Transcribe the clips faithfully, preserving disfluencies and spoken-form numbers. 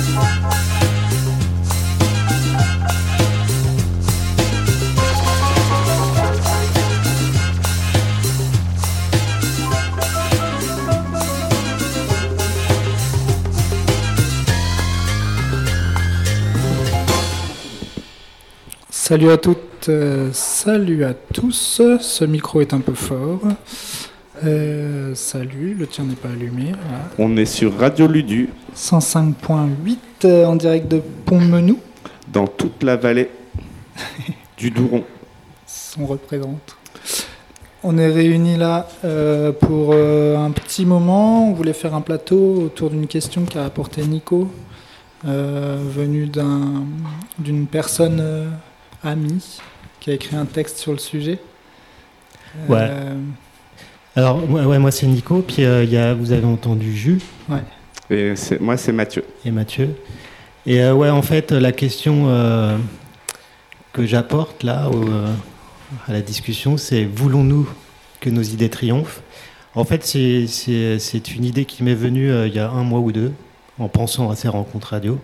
Salut à toutes, euh, salut à tous, ce micro est un peu fort. Euh, salut, le tien n'est pas allumé. Voilà. On est sur Radio Ludu. cent cinq point huit euh, en direct de Pont-Menou. Dans toute la vallée du Douron. On représente. On est réunis là euh, pour euh, un petit moment. On voulait faire un plateau autour d'une question qu'a apportée Nico, euh, venue d'un, d'une personne... Euh, ami qui a écrit un texte sur le sujet. Ouais. Euh... Alors ouais, ouais, moi c'est Nico, puis euh, y a, vous avez entendu Jules. Ouais. Et c'est, moi c'est Mathieu. Et Mathieu. Et euh, ouais, en fait, la question euh, que j'apporte là au, euh, à la discussion, c'est voulons-nous que nos idées triomphent ? En fait, c'est, c'est, c'est une idée qui m'est venue euh, il y a un mois ou deux, en pensant à ces rencontres radio.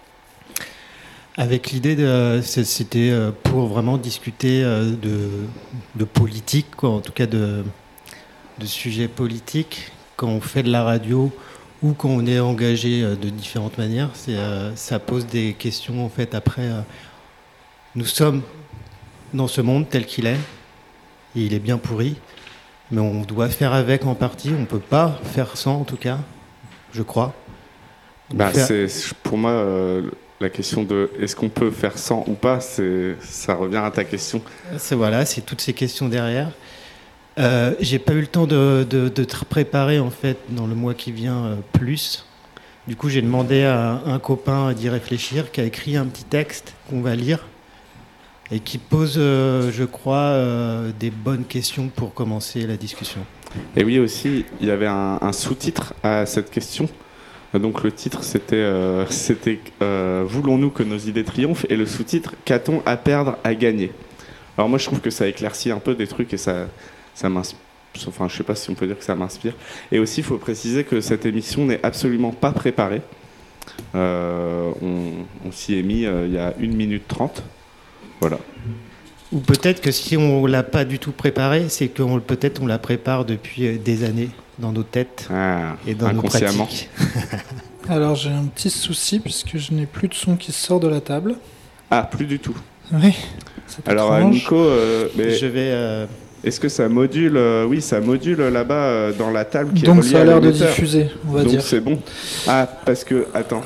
Avec l'idée, de, c'était pour vraiment discuter de, de politique, quoi, en tout cas de, de sujets politiques. Quand on fait de la radio ou quand on est engagé de différentes manières, c'est, ça pose des questions en fait. Après, nous sommes dans ce monde tel qu'il est, et il est bien pourri, mais on doit faire avec en partie. On ne peut pas faire sans, en tout cas, je crois. Bah, faire... c'est, pour moi... Euh... La question de est-ce qu'on peut faire sans ou pas, c'est, ça revient à ta question. C'est, voilà, c'est toutes ces questions derrière. Euh, j'ai pas eu le temps de, de, de te préparer en fait dans le mois qui vient euh, plus. Du coup, j'ai demandé à un copain d'y réfléchir, qui a écrit un petit texte qu'on va lire et qui pose, euh, je crois, euh, des bonnes questions pour commencer la discussion. Et oui, aussi, il y avait un, un sous-titre à cette question. Donc le titre c'était, euh, c'était euh, voulons-nous que nos idées triomphent, et le sous-titre qu'a-t-on à perdre à gagner. Alors moi je trouve que ça éclaircit un peu des trucs et ça, ça m'inspire. Enfin je sais pas si on peut dire que ça m'inspire. Et aussi il faut préciser que cette émission n'est absolument pas préparée. Euh, on, on s'y est mis euh, il y a une minute trente. Voilà. Ou peut-être que si on l'a pas du tout préparé, c'est que on, peut-être on la prépare depuis des années dans nos têtes ah, et dans nos pratiques. Alors j'ai un petit souci puisque je n'ai plus de son qui sort de la table. Ah, plus du tout. Oui. Alors étrange. Nico, euh, mais je vais. Euh... Est-ce que ça module euh, Oui, ça module là-bas euh, dans la table qui Donc est reliée ça a à l'air de l'émetteur. diffuser, on va Donc dire. Donc c'est bon. Ah, parce que attends.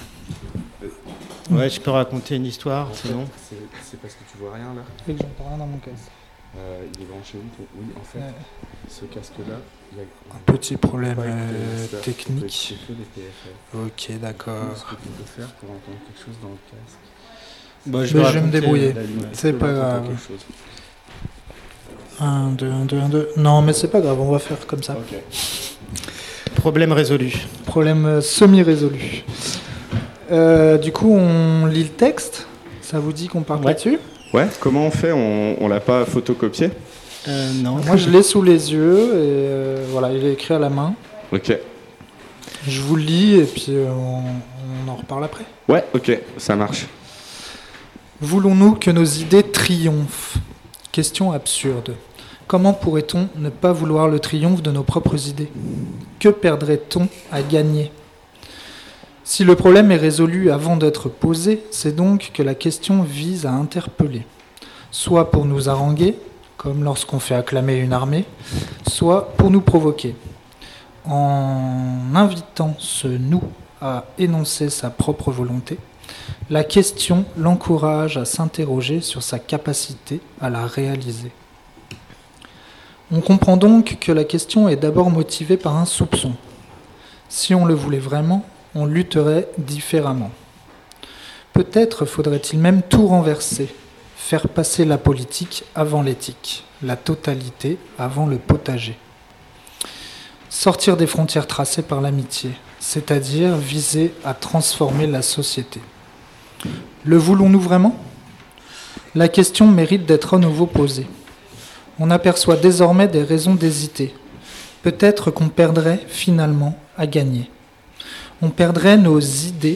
Ouais, je peux raconter une histoire, en sinon. Fait, c'est, c'est parce que tu vois rien là. C'est que j'entends rien dans mon casque. Euh, il est branché où? Oui, en fait, ouais. Ce casque-là, il y a un petit problème euh, technique. Ok, d'accord. Qu'est-ce que tu peux faire pour entendre quelque chose dans le casque? Bon, je, vais, je vais me débrouiller. C'est pas grave. un, deux, un, deux, un, deux. Non, mais c'est pas grave, on va faire comme ça. Okay. Problème résolu. Problème euh, semi-résolu. Euh, du coup, on lit le texte. Ça vous dit qu'on part ouais. là-dessus? Ouais, comment on fait? On, on l'a pas photocopié? euh, Non. Moi, je l'ai sous les yeux et euh, voilà, il est écrit à la main. Ok. Je vous le lis et puis euh, on, on en reparle après. Ouais, ok, ça marche. Voulons-nous que nos idées triomphent? Question absurde. Comment pourrait-on ne pas vouloir le triomphe de nos propres idées? Que perdrait-on à gagner? Si le problème est résolu avant d'être posé, c'est donc que la question vise à interpeller, soit pour nous haranguer, comme lorsqu'on fait acclamer une armée, soit pour nous provoquer. En invitant ce « nous » à énoncer sa propre volonté, la question l'encourage à s'interroger sur sa capacité à la réaliser. On comprend donc que la question est d'abord motivée par un soupçon. Si on le voulait vraiment, on lutterait différemment. Peut-être faudrait-il même tout renverser, faire passer la politique avant l'éthique, la totalité avant le potager. Sortir des frontières tracées par l'amitié, c'est-à-dire viser à transformer la société. Le voulons-nous vraiment ? La question mérite d'être à nouveau posée. On aperçoit désormais des raisons d'hésiter. Peut-être qu'on perdrait finalement à gagner. On perdrait nos idées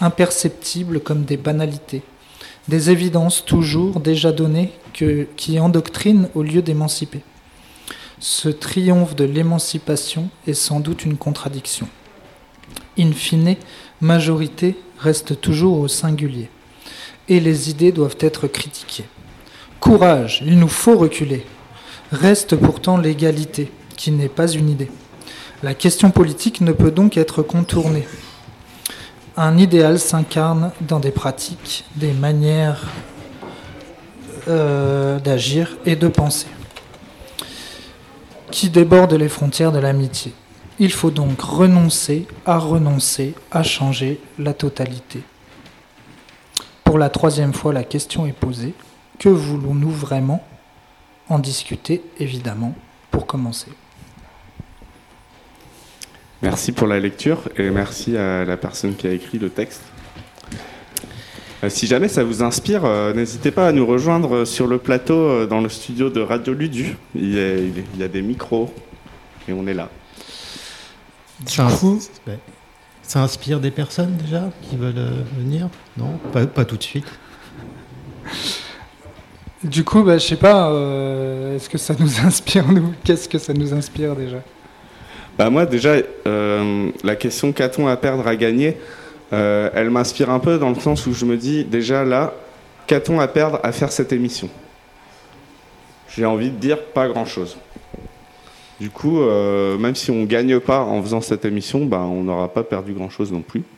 imperceptibles comme des banalités, des évidences toujours déjà données que, qui endoctrinent au lieu d'émanciper. Ce triomphe de l'émancipation est sans doute une contradiction. In fine, majorité reste toujours au singulier, et les idées doivent être critiquées. Courage, il nous faut reculer. Reste pourtant l'égalité, qui n'est pas une idée. La question politique ne peut donc être contournée. Un idéal s'incarne dans des pratiques, des manières euh, d'agir et de penser, qui débordent les frontières de l'amitié. Il faut donc renoncer à renoncer à changer la totalité. Pour la troisième fois, la question est posée. Que voulons-nous vraiment ? En discuter, évidemment, pour commencer. Merci pour la lecture et merci à la personne qui a écrit le texte. Euh, si jamais ça vous inspire, euh, n'hésitez pas à nous rejoindre sur le plateau euh, dans le studio de Radio Ludu. Il y a, il y a des micros et on est là. Ça, ins- ouais. Ça inspire des personnes déjà qui veulent euh, venir ? Non, pas, pas tout de suite. Du coup, bah, je sais pas, euh, est-ce que ça nous inspire, nous ? Qu'est-ce que ça nous inspire déjà ? Bah moi déjà, euh, la question qu'a-t-on à perdre à gagner, euh, elle m'inspire un peu dans le sens où je me dis déjà là, qu'a-t-on à perdre à faire cette émission ? J'ai envie de dire pas grand-chose. Du coup, euh, même si on ne gagne pas en faisant cette émission, bah, on n'aura pas perdu grand-chose non plus.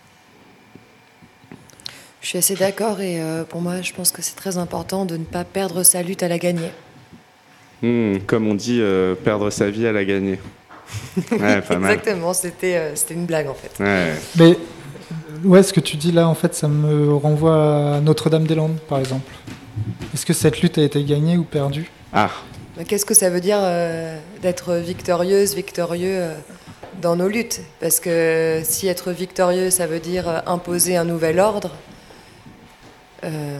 Je suis assez d'accord et euh, pour moi, je pense que c'est très important de ne pas perdre sa lutte à la gagner. Mmh, comme on dit, euh, perdre sa vie à la gagner. Ouais, pas mal. Exactement, c'était, euh, c'était une blague en fait. Ouais. Mais ouais, ce que tu dis là, en fait, ça me renvoie à Notre-Dame-des-Landes, par exemple. Est-ce que cette lutte a été gagnée ou perdue ? Ah, Mais qu'est-ce que ça veut dire euh, d'être victorieuse, victorieux euh, dans nos luttes ? Parce que si être victorieux, ça veut dire euh, imposer un nouvel ordre, euh,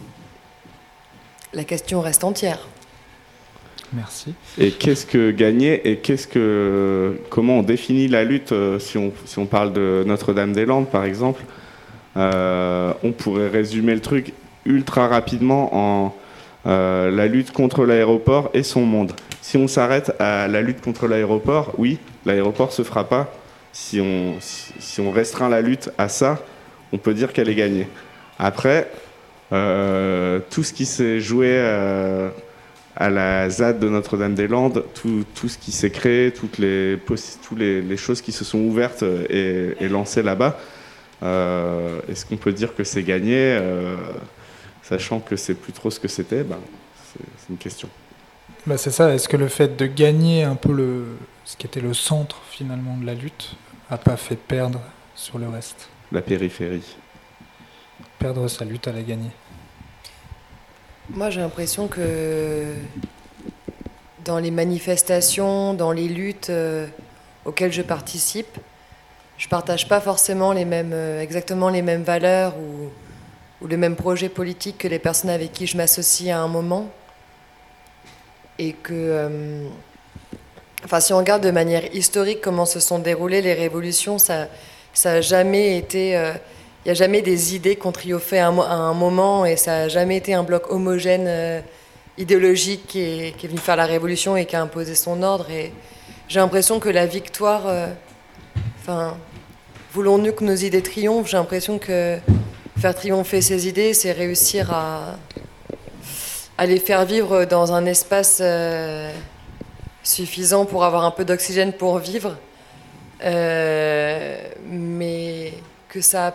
la question reste entière. Merci. et qu'est-ce que gagner et qu'est-ce que, comment on définit la lutte euh, si on, si on parle de Notre-Dame-des-Landes, par exemple, euh, on pourrait résumer le truc ultra rapidement en euh, la lutte contre l'aéroport et son monde. Si on s'arrête à la lutte contre l'aéroport, oui, l'aéroport se fera pas. Si on, si, si on restreint la lutte à ça, on peut dire qu'elle est gagnée. Après, euh, tout ce qui s'est joué euh, à la Z A D de Notre-Dame-des-Landes, tout, tout ce qui s'est créé, toutes les, possi- toutes les, les choses qui se sont ouvertes et, et lancées là-bas, euh, est-ce qu'on peut dire que c'est gagné euh, sachant que c'est plus trop ce que c'était, ben, c'est, c'est une question. Bah, c'est ça, est-ce que le fait de gagner un peu le, ce qui était le centre finalement de la lutte n'a pas fait perdre sur le reste ? La périphérie. Perdre sa lutte à la gagner. Moi, j'ai l'impression que dans les manifestations, dans les luttes euh, auxquelles je participe, je partage pas forcément les mêmes, euh, exactement les mêmes valeurs ou, ou le même projet politique que les personnes avec qui je m'associe à un moment. Et que, euh, enfin, si on regarde de manière historique comment se sont déroulées les révolutions, ça, ça a jamais été, euh, il n'y a jamais des idées qui ont triomphé à un, à un moment, et ça n'a jamais été un bloc homogène euh, idéologique qui est, qui est venu faire la révolution et qui a imposé son ordre. Et j'ai l'impression que la victoire, euh, enfin, voulons-nous que nos idées triomphent ? J'ai l'impression que faire triompher ces idées, c'est réussir à à les faire vivre dans un espace euh, suffisant pour avoir un peu d'oxygène pour vivre, euh, mais que ça,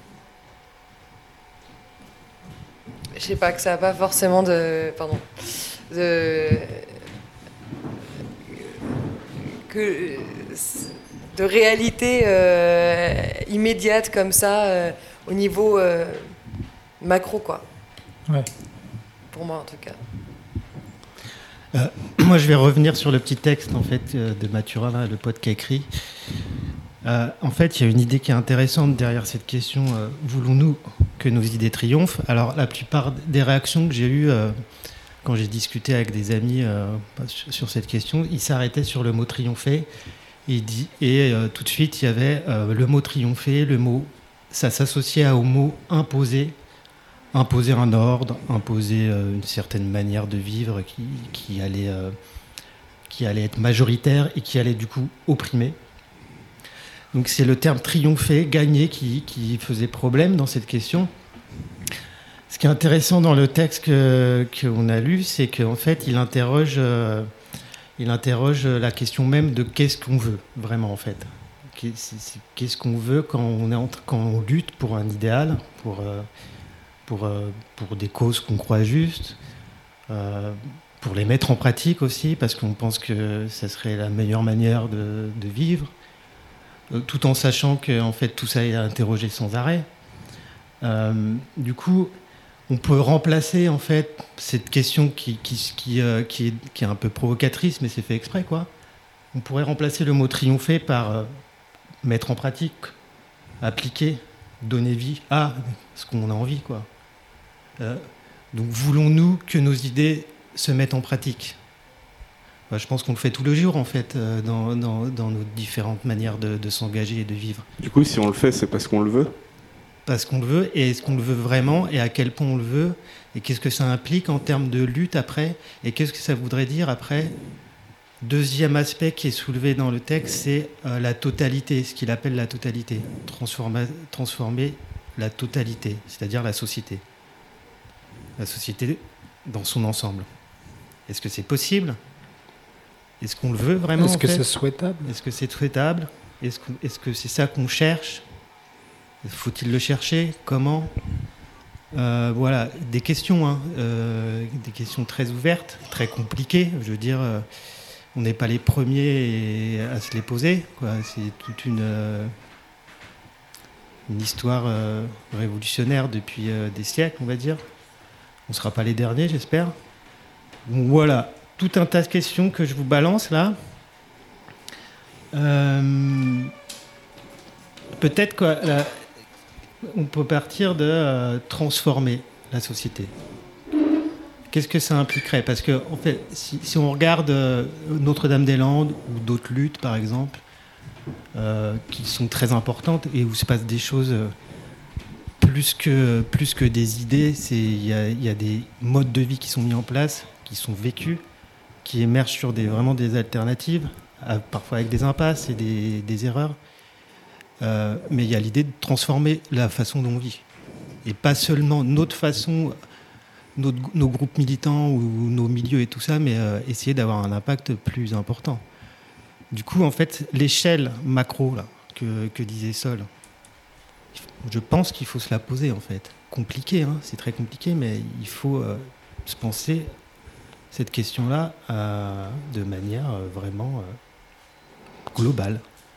je sais pas, que ça n'a pas forcément de, pardon, de, que, de réalité euh, immédiate comme ça euh, au niveau euh, macro, quoi. Ouais. Pour moi, en tout cas. Euh, moi, je vais revenir sur le petit texte en fait euh, de Mathurin, là, le pote qui a écrit. Euh, en fait, il y a une idée qui est intéressante derrière cette question. Euh, voulons-nous que nos idées triomphent ? Alors, la plupart des réactions que j'ai eues euh, quand j'ai discuté avec des amis euh, sur, sur cette question, ils s'arrêtaient sur le mot triompher. Et, dit, et euh, tout de suite, il y avait euh, le mot triompher, le mot ça s'associait au mot imposer, imposer un ordre, imposer euh, une certaine manière de vivre qui, qui, allait, euh, qui allait être majoritaire et qui allait du coup opprimer. Donc c'est le terme triompher, gagner qui, qui faisait problème dans cette question. Ce qui est intéressant dans le texte que, qu'on a lu, c'est qu'en fait il interroge, euh, il interroge la question même de qu'est-ce qu'on veut vraiment en fait. Qu'est-ce qu'on veut quand on, est en, quand on lutte pour un idéal, pour, euh, pour, euh, pour des causes qu'on croit justes, euh, pour les mettre en pratique aussi, parce qu'on pense que ça serait la meilleure manière de, de vivre, euh, tout en sachant que en fait, tout ça est interrogé sans arrêt. Euh, du coup, on peut remplacer en fait, cette question qui, qui, qui, euh, qui, est, qui est un peu provocatrice, mais c'est fait exprès, quoi. On pourrait remplacer le mot triompher par... Euh, mettre en pratique, appliquer, donner vie à ce qu'on a envie, quoi. Euh, donc voulons-nous que nos idées se mettent en pratique ? Enfin, je pense qu'on le fait tous les jours, en fait, euh, dans, dans, dans nos différentes manières de, de s'engager et de vivre. Du coup, si on le fait, c'est parce qu'on le veut ? Parce qu'on le veut, et est-ce qu'on le veut vraiment, et à quel point on le veut, et qu'est-ce que ça implique en termes de lutte après, et qu'est-ce que ça voudrait dire après ? Deuxième aspect qui est soulevé dans le texte, c'est euh, la totalité, ce qu'il appelle la totalité. Transforma- transformer la totalité, c'est-à-dire la société. La société dans son ensemble. Est-ce que c'est possible ? Est-ce qu'on le veut vraiment ? Est-ce que en fait c'est souhaitable ? Est-ce que c'est souhaitable ? Est-ce que, est-ce que c'est ça qu'on cherche ? Faut-il le chercher ? Comment ? euh, Voilà, des questions, hein, euh, des questions très ouvertes, très compliquées. Je veux dire... Euh, on n'est pas les premiers à se les poser, quoi. C'est toute une, euh, une histoire euh, révolutionnaire depuis euh, des siècles, on va dire. On ne sera pas les derniers, j'espère. Donc voilà, tout un tas de questions que je vous balance là. Euh, peut-être qu'on peut partir de euh, transformer la société. Qu'est-ce que ça impliquerait ? Parce que, en fait, si, si on regarde euh, Notre-Dame-des-Landes ou d'autres luttes, par exemple, euh, qui sont très importantes et où se passent des choses euh, plus que, plus que des idées, il y a, y a des modes de vie qui sont mis en place, qui sont vécus, qui émergent sur des, vraiment des alternatives, à, parfois avec des impasses et des, des erreurs. Euh, mais il y a l'idée de transformer la façon dont on vit. Et pas seulement notre façon... Nos, nos groupes militants ou nos milieux et tout ça, mais euh, essayer d'avoir un impact plus important. Du coup, en fait, l'échelle macro là, que, que disait Sol, je pense qu'il faut se la poser, en fait. Compliqué, hein, c'est très compliqué, mais il faut euh, se penser cette question-là euh, de manière euh, vraiment euh, globale.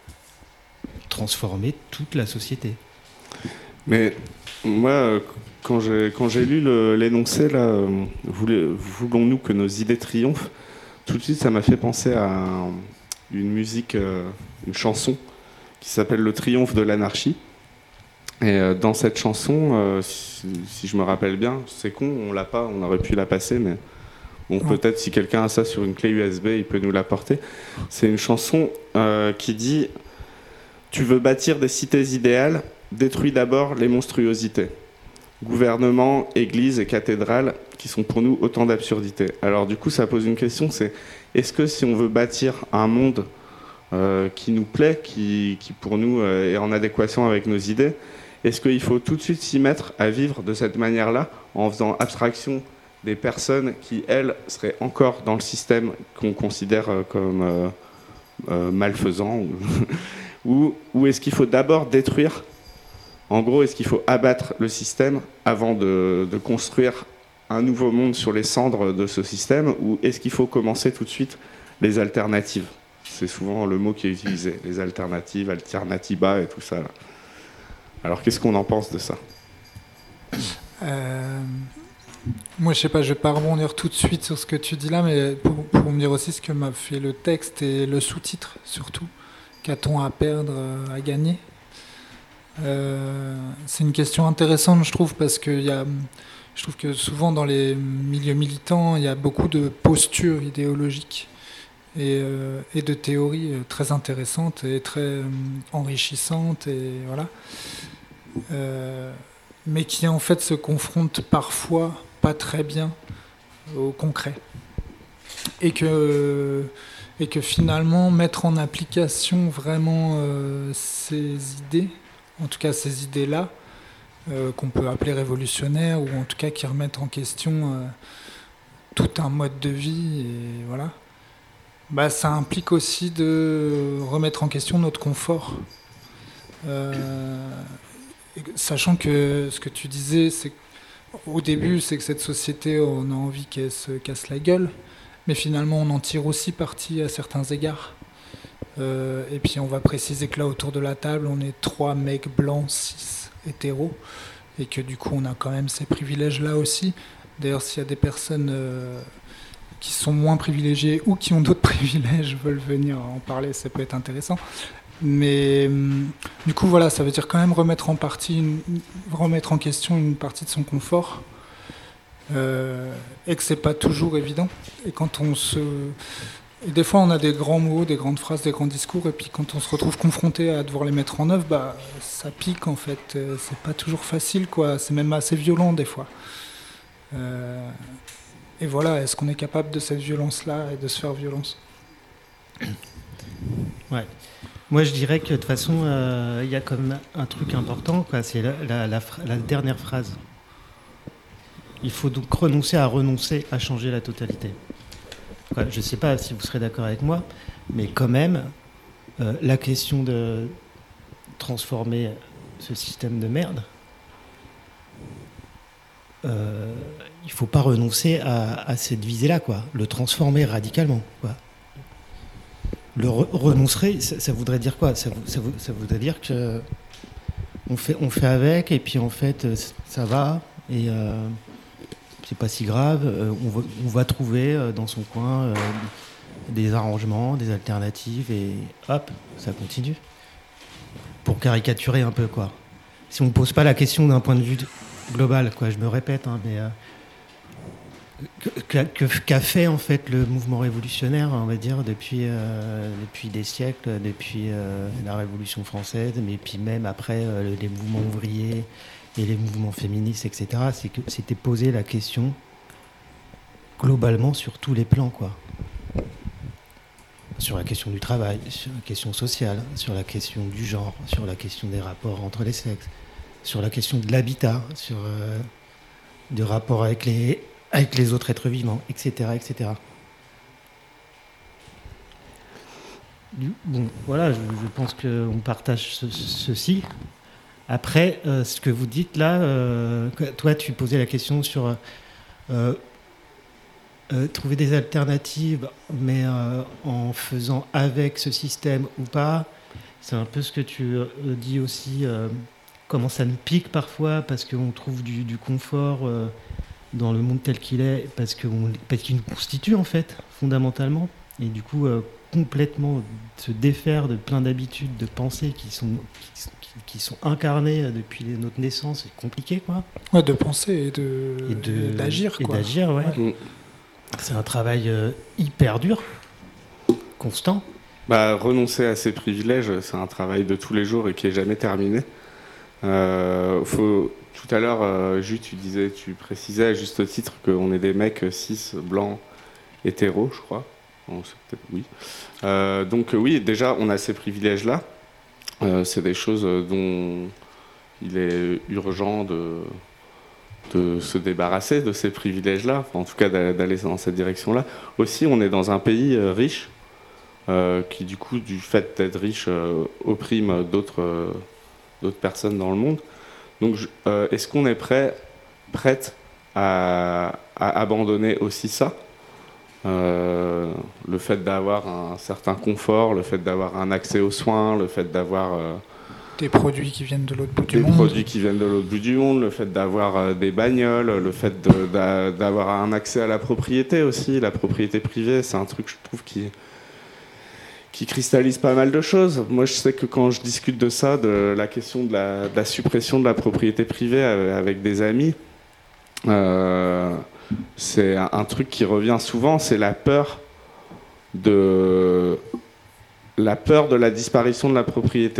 Transformer toute la société. Mais moi... Euh... Quand j'ai, quand j'ai lu le, l'énoncé, là, euh, voulons-nous que nos idées triomphent, tout de suite, ça m'a fait penser à un, une musique, euh, une chanson qui s'appelle Le Triomphe de l'anarchie. Et euh, dans cette chanson, euh, si, si je me rappelle bien, c'est con, on l'a pas, on aurait pu la passer, mais bon, ouais. Peut-être si quelqu'un a ça sur une clé U S B, il peut nous l'apporter. C'est une chanson euh, qui dit « Tu veux bâtir des cités idéales, détruis d'abord les monstruosités. » Gouvernement, église et cathédrale, qui sont pour nous autant d'absurdités. Alors du coup, ça pose une question, c'est est-ce que si on veut bâtir un monde euh, qui nous plaît, qui, qui pour nous euh, est en adéquation avec nos idées, est-ce qu'il faut tout de suite s'y mettre à vivre de cette manière-là, en faisant abstraction des personnes qui, elles, seraient encore dans le système qu'on considère euh, comme euh, euh, malfaisant ou, ou, ou est-ce qu'il faut d'abord détruire ? En gros, est-ce qu'il faut abattre le système avant de, de construire un nouveau monde sur les cendres de ce système, ou est-ce qu'il faut commencer tout de suite les alternatives ? C'est souvent le mot qui est utilisé, les alternatives, alternativa et tout ça. Là. Alors, qu'est-ce qu'on en pense de ça ? euh, Moi, je sais pas, je vais pas rebondir tout de suite sur ce que tu dis là, mais pour, pour me dire aussi ce que m'a fait le texte et le sous-titre, surtout. Qu'a-t-on à perdre, à gagner ? Euh, c'est une question intéressante, je trouve, parce que y a, je trouve que souvent dans les milieux militants, il y a beaucoup de postures idéologiques et, euh, et de théories très intéressantes et très euh, enrichissantes. Et voilà. euh, mais qui en fait se confrontent parfois pas très bien au concret. Et que, et que finalement, mettre en application vraiment euh, ces idées, en tout cas ces idées-là, euh, qu'on peut appeler révolutionnaires, ou en tout cas qui remettent en question euh, tout un mode de vie, et voilà, bah, ça implique aussi de remettre en question notre confort. Euh, sachant que ce que tu disais, c'est au début, c'est que cette société, on a envie qu'elle se casse la gueule, mais finalement, on en tire aussi parti à certains égards. Euh, et puis, on va préciser que là, autour de la table, on est trois mecs blancs, six hétéros, et que du coup, on a quand même ces privilèges-là aussi. D'ailleurs, s'il y a des personnes euh, qui sont moins privilégiées ou qui ont d'autres privilèges veulent venir en parler, ça peut être intéressant. Mais hum, du coup, voilà, ça veut dire quand même remettre en partie, une, remettre en question une partie de son confort, euh, et que c'est pas toujours évident. Et quand on se, et des fois, on a des grands mots, des grandes phrases, des grands discours, et puis quand on se retrouve confronté à devoir les mettre en œuvre, bah, ça pique en fait. C'est pas toujours facile, quoi. C'est même assez violent des fois. Euh, et voilà, est-ce qu'on est capable de cette violence-là et de se faire violence ? Ouais. Moi, je dirais que de toute façon, il euh, y a comme un truc important, quoi, c'est la, la, la, la dernière phrase. Il faut donc renoncer à renoncer à changer la totalité. Quoi, je ne sais pas si vous serez d'accord avec moi, mais quand même, euh, la question de transformer ce système de merde, euh, il ne faut pas renoncer à, à cette visée-là, quoi. Le transformer radicalement, quoi. Le re- renoncer, ça, ça voudrait dire quoi ? ça, ça, ça voudrait dire que on fait, on fait avec, et puis en fait, ça va, et euh, c'est pas si grave. Euh, on, va, on va trouver euh, dans son coin euh, des arrangements, des alternatives, et hop, ça continue. Pour caricaturer un peu, quoi. Si on ne pose pas la question d'un point de vue global, quoi, je me répète, hein, mais... Euh, Que, que, qu'a fait en fait le mouvement révolutionnaire, on va dire, depuis, euh, depuis des siècles, depuis euh, la Révolution française, mais puis même après euh, les mouvements ouvriers et les mouvements féministes, et cetera. C'est que c'était posé la question globalement sur tous les plans, quoi. Sur la question du travail, sur la question sociale, sur la question du genre, sur la question des rapports entre les sexes, sur la question de l'habitat, sur euh, du rapport avec les avec les autres êtres vivants, et cetera, et cetera. Bon, voilà, je, je pense qu'on partage ce, ceci. Après, euh, ce que vous dites là, euh, toi, tu posais la question sur euh, euh, trouver des alternatives, mais euh, en faisant avec ce système ou pas. C'est un peu ce que tu euh, dis aussi, euh, comment ça nous pique parfois, parce qu'on trouve du, du confort... Euh, dans le monde tel qu'il est, parce, que on, parce qu'il nous constitue en fait, fondamentalement, et du coup euh, complètement se défaire de plein d'habitudes, de pensées qui sont, qui, qui sont incarnées depuis notre naissance, c'est compliqué, quoi. Ouais, de penser et, de, et, de, et d'agir, et quoi. d'agir, ouais. ouais. C'est un travail euh, hyper dur, constant. Bah, renoncer à ses privilèges, c'est un travail de tous les jours et qui n'est jamais terminé. Euh, faut... Tout à l'heure, euh, Jus, tu disais, tu précisais à juste titre qu'on est des mecs cis, blancs, hétéros, je crois. Bon, c'est peut-être oui. Euh, donc oui, déjà, on a ces privilèges-là. Euh, c'est des choses dont il est urgent de, de se débarrasser de ces privilèges-là. Enfin, en tout cas, d'aller dans cette direction-là. Aussi, on est dans un pays euh, riche, euh, qui du coup, du fait d'être riche, euh, opprime d'autres, euh, d'autres personnes dans le monde. Donc, euh, est-ce qu'on est prêt, prête à, à abandonner aussi ça, euh, le fait d'avoir un certain confort, le fait d'avoir un accès aux soins, le fait d'avoir euh, des produits qui viennent de l'autre bout du des monde, des produits qui viennent de l'autre bout du monde, le fait d'avoir euh, des bagnoles, le fait de, d'a, d'avoir un accès à la propriété aussi, la propriété privée, c'est un truc je trouve qui qui cristallise pas mal de choses. Moi, je sais que quand je discute de ça, de la question de la, de la suppression de la propriété privée avec des amis, euh, c'est un, un truc qui revient souvent, c'est la peur de la peur de la disparition de la propriété.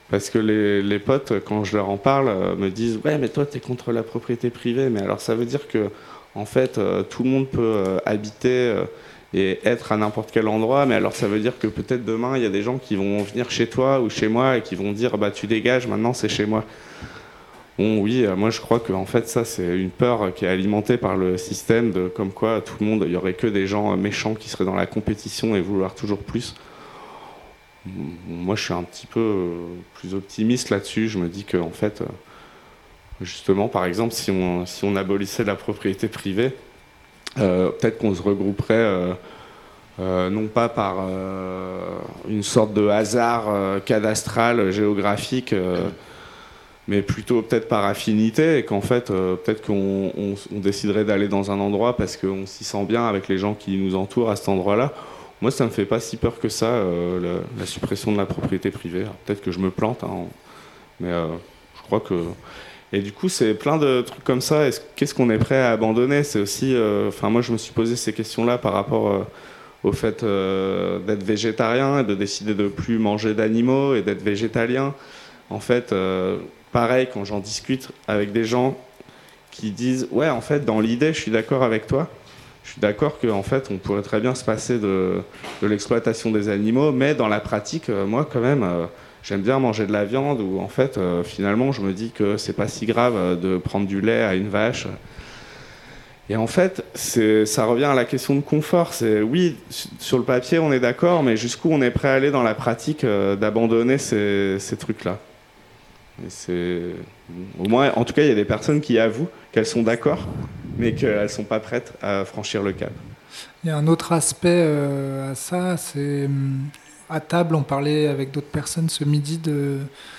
Parce que les, les potes, quand je leur en parle, euh, me disent « Ouais, mais toi, t'es contre la propriété privée. » Mais alors, ça veut dire que, en fait, euh, tout le monde peut euh, habiter euh, et être à n'importe quel endroit. Mais alors, ça veut dire que peut-être demain, il y a des gens qui vont venir chez toi ou chez moi et qui vont dire « Bah, tu dégages, maintenant, c'est chez moi. » Bon, oui, euh, moi, je crois que en fait, ça, c'est une peur qui est alimentée par le système de comme quoi tout le monde, il y aurait que des gens méchants qui seraient dans la compétition et vouloir toujours plus. Moi, je suis un petit peu plus optimiste là-dessus. Je me dis que, en fait, justement, par exemple, si on, si on abolissait la propriété privée, euh, peut-être qu'on se regrouperait, euh, euh, non pas par euh, une sorte de hasard euh, cadastral, géographique, euh, mais plutôt peut-être par affinité, et qu'en fait, euh, peut-être qu'on on, on déciderait d'aller dans un endroit parce qu'on s'y sent bien avec les gens qui nous entourent à cet endroit-là. Moi, ça me fait pas si peur que ça, euh, la, la suppression de la propriété privée. Alors, peut-être que je me plante, hein, mais euh, je crois que... Et du coup, c'est plein de trucs comme ça. Est-ce, qu'est-ce qu'on est prêt à abandonner ? C'est aussi... Enfin, euh, moi, je me suis posé ces questions-là par rapport euh, au fait euh, d'être végétarien et de décider de plus manger d'animaux et d'être végétalien. En fait, euh, pareil, quand j'en discute avec des gens qui disent « Ouais, en fait, dans l'idée, je suis d'accord avec toi. » Je suis d'accord qu'en fait, on pourrait très bien se passer de, de l'exploitation des animaux, mais dans la pratique, euh, moi, quand même, euh, j'aime bien manger de la viande, ou en fait, euh, finalement, je me dis que c'est pas si grave euh, de prendre du lait à une vache. Et en fait, c'est, ça revient à la question de confort. C'est, oui, sur le papier, on est d'accord, mais jusqu'où on est prêt à aller dans la pratique euh, d'abandonner ces, ces trucs-là. Et c'est... Au moins, en tout cas, il y a des personnes qui avouent qu'elles sont d'accord, mais qu'elles ne sont pas prêtes à franchir le cap. Il y a un autre aspect euh, à ça, c'est à table, on parlait avec d'autres personnes ce midi de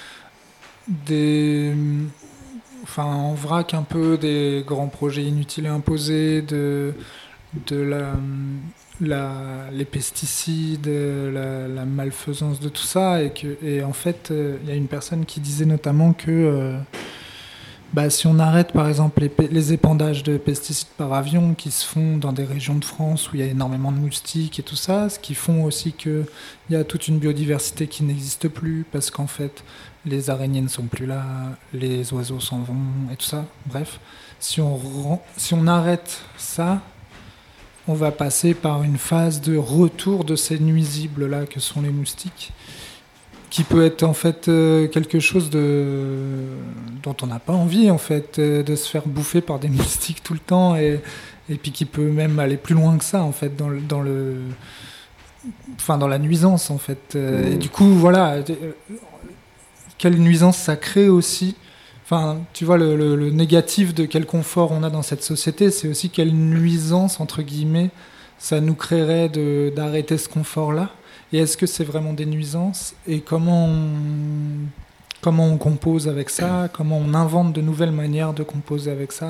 des, enfin en vrac un peu des grands projets inutiles et imposés, de de la, la les pesticides, la, la malfaisance de tout ça, et que et en fait euh, il y a une personne qui disait notamment que euh, Bah, si on arrête par exemple les, les épandages de pesticides par avion qui se font dans des régions de France où il y a énormément de moustiques et tout ça, ce qui font aussi qu'il y a toute une biodiversité qui n'existe plus parce qu'en fait les araignées ne sont plus là, les oiseaux s'en vont et tout ça. Bref, si on, si on arrête ça, on va passer par une phase de retour de ces nuisibles-là que sont les moustiques, qui peut être en fait euh, quelque chose de... dont on n'a pas envie en fait, euh, de se faire bouffer par des moustiques tout le temps, et, et puis qui peut même aller plus loin que ça en fait dans le, dans le... enfin dans la nuisance en fait. Euh, et du coup voilà, euh, quelle nuisance ça crée aussi. Enfin, tu vois, le, le, le négatif de quel confort on a dans cette société, c'est aussi quelle nuisance entre guillemets ça nous créerait de, d'arrêter ce confort-là. Et est-ce que c'est vraiment des nuisances ? Et comment on, comment on compose avec ça ? Comment on invente de nouvelles manières de composer avec ça ?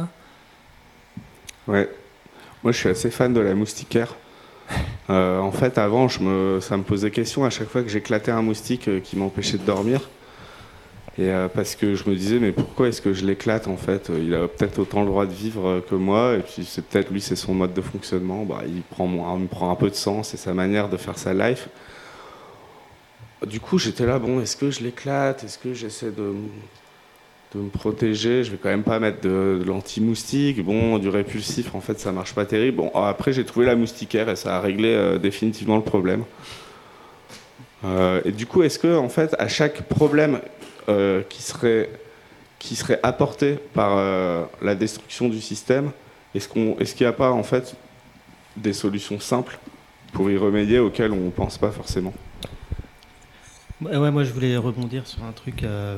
Ouais. Moi, je suis assez fan de la moustiquaire. Euh, en fait, avant, je me, ça me posait question à chaque fois que j'éclatais un moustique euh, qui m'empêchait de dormir. Et euh, parce que je me disais, mais pourquoi est-ce que je l'éclate en fait ? Il a peut-être autant le droit de vivre euh, que moi, et puis c'est peut-être lui, c'est son mode de fonctionnement. Bah, il prend, il me prend un peu de sang, c'est sa manière de faire sa life. Du coup, j'étais là, bon, est-ce que je l'éclate ? Est-ce que j'essaie de, de me protéger ? Je vais quand même pas mettre de, de l'anti-moustique. Bon, du répulsif, en fait, ça marche pas terrible. Bon, après, j'ai trouvé la moustiquaire et ça a réglé euh, définitivement le problème. Euh, et du coup, est-ce que, en fait, à chaque problème euh, qui serait, qui serait apporté par euh, la destruction du système, est-ce qu'on, est-ce qu'il n'y a pas, en fait, des solutions simples pour y remédier auxquelles on ne pense pas forcément ? Ouais, moi je voulais rebondir sur un truc. Euh,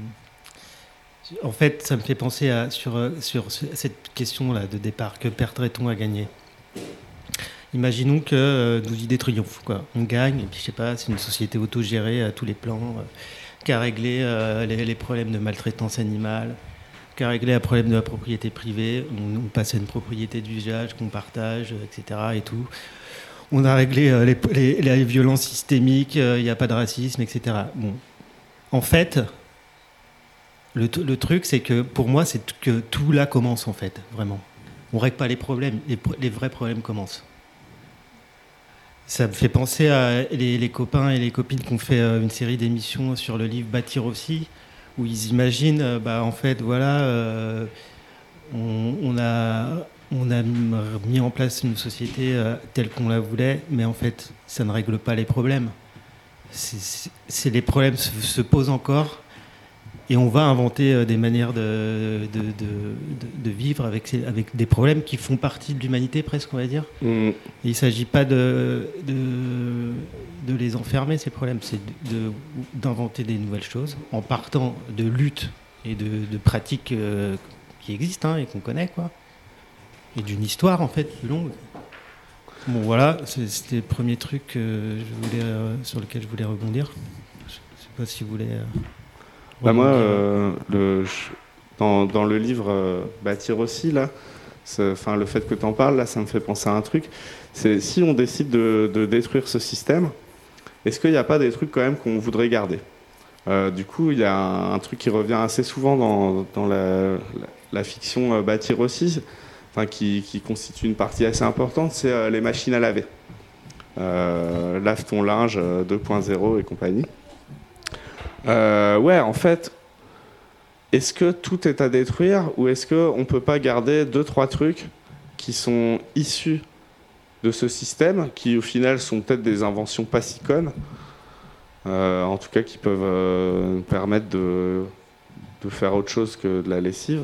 en fait, ça me fait penser à, sur, sur cette question-là de départ, que perdrait-on à gagner ? Imaginons que euh, nos idées triomphent, quoi. On gagne, et puis je sais pas, c'est une société autogérée à tous les plans, euh, qui a réglé euh, les, les problèmes de maltraitance animale, qui a réglé le problème de la propriété privée. On, on passe à une propriété d'usage qu'on partage, et cetera. Et tout. On a réglé euh, les, les, les violences systémiques, il euh, n'y a pas de racisme, et cetera. Bon. En fait, le, le truc, c'est que pour moi, c'est que tout là commence, en fait, vraiment. On ne règle pas les problèmes, les, les vrais problèmes commencent. Ça me fait penser à les, les copains et les copines qui ont fait euh, une série d'émissions sur le livre Bâtir aussi, où ils imaginent, euh, bah, en fait, voilà, euh, on, on, a, on a mis en place une société euh, telle qu'on la voulait, mais en fait, ça ne règle pas les problèmes. C'est, c'est, c'est les problèmes se, se posent encore, et on va inventer euh, des manières de, de, de, de, de vivre avec, ces, avec des problèmes qui font partie de l'humanité, presque, on va dire. Mmh. Et il ne s'agit pas de, de, de les enfermer, ces problèmes, c'est de, de, d'inventer des nouvelles choses en partant de luttes et de, de pratiques euh, qui existent hein, et qu'on connaît, quoi. Et d'une histoire, en fait, plus longue. Bon, voilà, c'était le premier truc euh, je voulais, euh, sur lequel je voulais rebondir. Je ne sais pas si vous voulez... Euh, bah moi, euh, le, dans, dans le livre euh, Bâtir aussi, là, enfin, le fait que tu en parles, là, ça me fait penser à un truc. C'est si on décide de, de détruire ce système, est-ce qu'il n'y a pas des trucs quand même qu'on voudrait garder ? euh, Du coup, il y a un, un truc qui revient assez souvent dans, dans la, la, la fiction euh, Bâtir aussi, enfin, qui, qui constitue une partie assez importante, c'est euh, les machines à laver. Euh, lave ton linge euh, deux point zéro et compagnie. Euh, ouais, en fait, est-ce que tout est à détruire ou est-ce qu'on ne peut pas garder deux, trois trucs qui sont issus de ce système, qui au final sont peut-être des inventions pas si connes, euh, en tout cas qui peuvent euh, permettre de, de faire autre chose que de la lessive.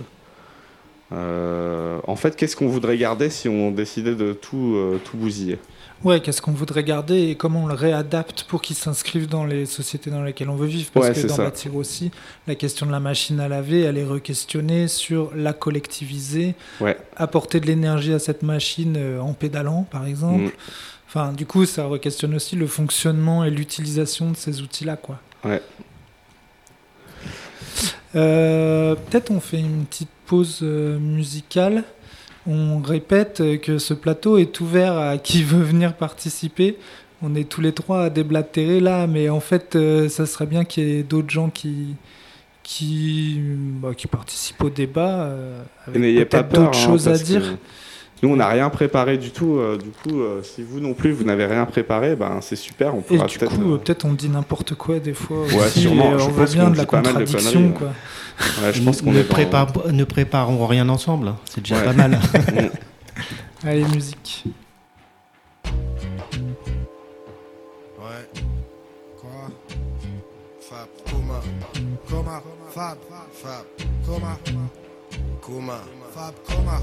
Euh, en fait, qu'est-ce qu'on voudrait garder si on décidait de tout, euh, tout bousiller ? Ouais, qu'est-ce qu'on voudrait garder et comment on le réadapte pour qu'il s'inscrive dans les sociétés dans lesquelles on veut vivre. Parce ouais, que dans ça. Bâtir aussi, la question de la machine à laver, elle est re-questionnée sur la collectiviser, ouais. apporter de l'énergie à cette machine en pédalant, par exemple. Mmh. Enfin, du coup, ça re-questionne aussi le fonctionnement et l'utilisation de ces outils-là, quoi. Ouais. Euh, peut-être on fait une petite pause euh, musicale. On répète que ce plateau est ouvert à qui veut venir participer. On est tous les trois à déblatérer là, mais en fait, euh, ça serait bien qu'il y ait d'autres gens qui, qui, bah, qui participent au débat euh, avec n'ayez peut-être pas peur, d'autres choses hein, à dire. Nous, on n'a rien préparé du tout. Euh, du coup, euh, si vous non plus, vous n'avez rien préparé, ben, c'est super. On pourra et du peut-être, coup, euh... peut-être on dit n'importe quoi des fois. Ouais, aussi, sûrement. et Je on pense voit bien qu'on de la dit pas mal de contradiction, conneries, quoi. Ouais, je pense qu'on ne, est dans... prépare, ne préparons rien ensemble. C'est déjà ouais. pas mal. Allez, musique. Ouais. Quoi ? Fab, Coma. Coma. Fab. Fab. Coma. Coma. Fab, Coma.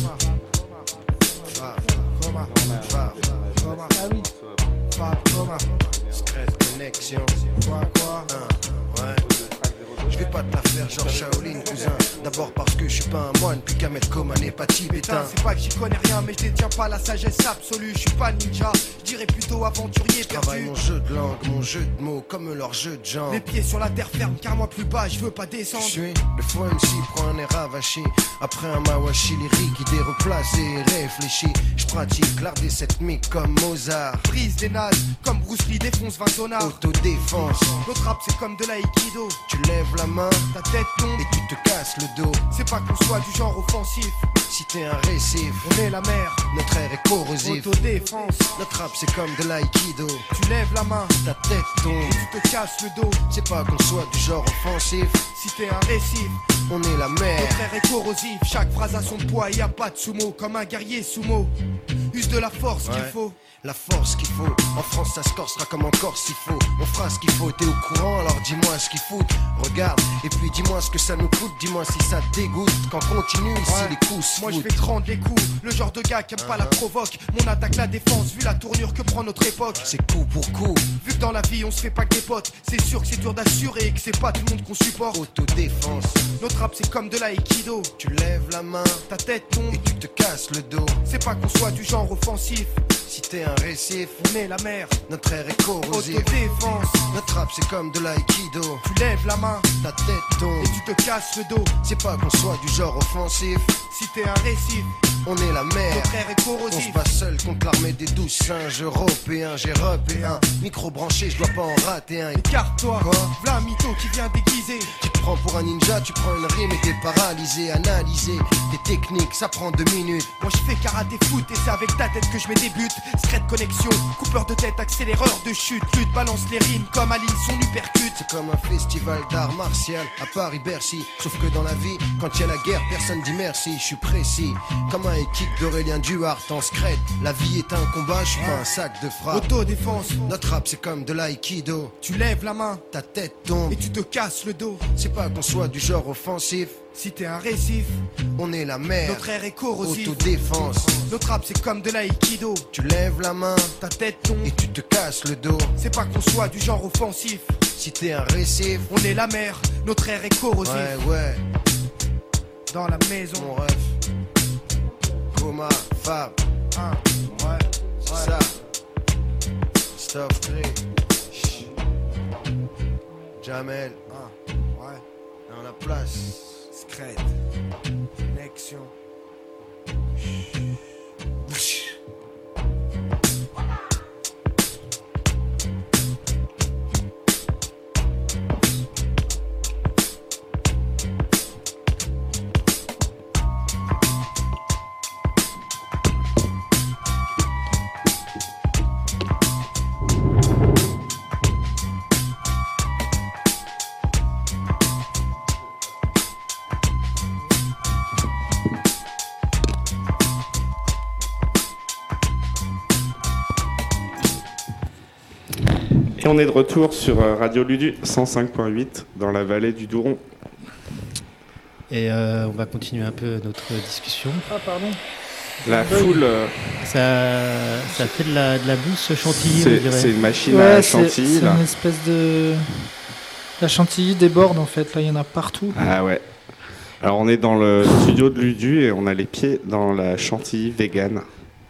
Fab. Coma. Fab. Coma. Fab, Coma. Stress connexion. Quoi, quoi ? Un. Ouais. Je vais pas te la faire genre Shaolin cousin. D'abord parce que je suis pas un moine, puis qu'un mec comme un n'est pas tibétain. C'est pas que j'y connais rien, mais je détiens pas la sagesse absolue. Je suis pas ninja, je dirais plutôt aventurier perdu. Travaille mon jeu de langue, mon jeu de mots, comme leur jeu de jambes. Les pieds sur la terre ferme, car moi plus bas, je veux pas descendre. Je suis le fois M C, prend un air avachi. Après un mawashi lyrique, idée replacée et réfléchie. Je pratique l'art des sept mics comme Mozart. Brise des nazes, comme Bruce Lee défonce vingt zonards. Autodéfense, notre rap c'est comme de l'aïkido. Tu lèves la main, ta tête tombe et tu te casses le dos. C'est pas qu'on soit du genre offensif. Si t'es un récif, on est la mer. Notre air est corrosif. Autodéfense, notre rap c'est comme de l'aïkido. Tu lèves la main, ta tête tombe et tu te casses le dos. C'est pas qu'on soit du genre offensif. Si t'es un récif, on est la mer. Notre air est corrosif. Chaque phrase a son poids, y a pas de sumo. Comme un guerrier sumo. Use de la force ouais. qu'il faut. La force qu'il faut, en France ça se corsera comme en Corse s'il faut. On fera ce qu'il faut, t'es au courant, alors dis-moi ce qu'il fout. Regarde, et puis dis-moi ce que ça nous coûte. Dis-moi si ça te dégoûte, quand continue ici ouais. les coups se Moi foutent. je vais te rendre les coups, le genre de gars qui aime uh-huh. pas la provoque. Mon attaque la défense, vu la tournure que prend notre époque. C'est coup pour coup. Vu que dans la vie on se fait pas que des potes. C'est sûr que c'est dur d'assurer et que c'est pas tout le monde qu'on supporte. Autodéfense. Notre rap c'est comme de l'aïkido. Tu lèves la main, ta tête tombe et tu te casses le dos. C'est pas qu'on soit du genre offensif. Si t'es un récif, on est la mer. Notre air est corrosif. Autodéfense. Notre rap c'est comme de l'aïkido. Tu lèves la main, ta tête tombe et tu te casses le dos. C'est pas qu'on soit du genre offensif. Si t'es un récif, on est la mer. Notre air est corrosif. On se bat seul contre l'armée des douze singes européens. J'ai repé un micro branché, je dois pas en rater un. Écarte-toi, quoi? v'là un mytho qui vient déguiser. Tu prends pour un ninja, tu prends une rime et t'es paralysé. Analyser tes techniques, ça prend deux minutes. Moi je fais karaté foot et c'est avec ta tête que je mets des buts. Secret de connexion, coupeur de tête, accéléreur de chute. Lutte, balance les rimes comme Aline son uppercut. C'est comme un festival d'art martial à Paris-Bercy. Sauf que dans la vie, quand il y a la guerre, personne dit merci. Je suis précis, comme un équipe d'Aurélien Duhart en scred. La vie est un combat, je suis pas un sac de frappe. Autodéfense, Notre rap c'est comme de l'aïkido. tu lèves la main Ta tête tombe. et tu te casses le dos. C'est pas qu'on soit du genre offensif. Si t'es un récif, On est la mer. notre air est corrosif. Autodéfense. Notre rap c'est comme de l'aïkido. Tu lèves la main Ta tête tombe, et tu te casses le dos. c'est pas qu'on soit du genre offensif. Si t'es un récif. On est la mer, notre air est corrosif. Ouais, ouais, Dans la maison, mon ref. Coma, Fab, hein, ouais, c'est ouais. ça. Stop Free. Jamel, Hein, ouais, dans la place. Scred, connexion. Et on est de retour sur euh, Radio Ludu cent cinq point huit dans la vallée du Douron. Et euh, on va continuer un peu notre discussion. Ah, pardon. La foule, euh, Ça, ça fait de la, de la bouse chantilly, on c'est dirait. c'est une machine Ouais, à c'est chantilly c'est là. une espèce de. La chantilly déborde en fait, là il y en a partout. Ah ouais. Alors on est dans le studio de Ludu et on a les pieds dans la chantilly vegan.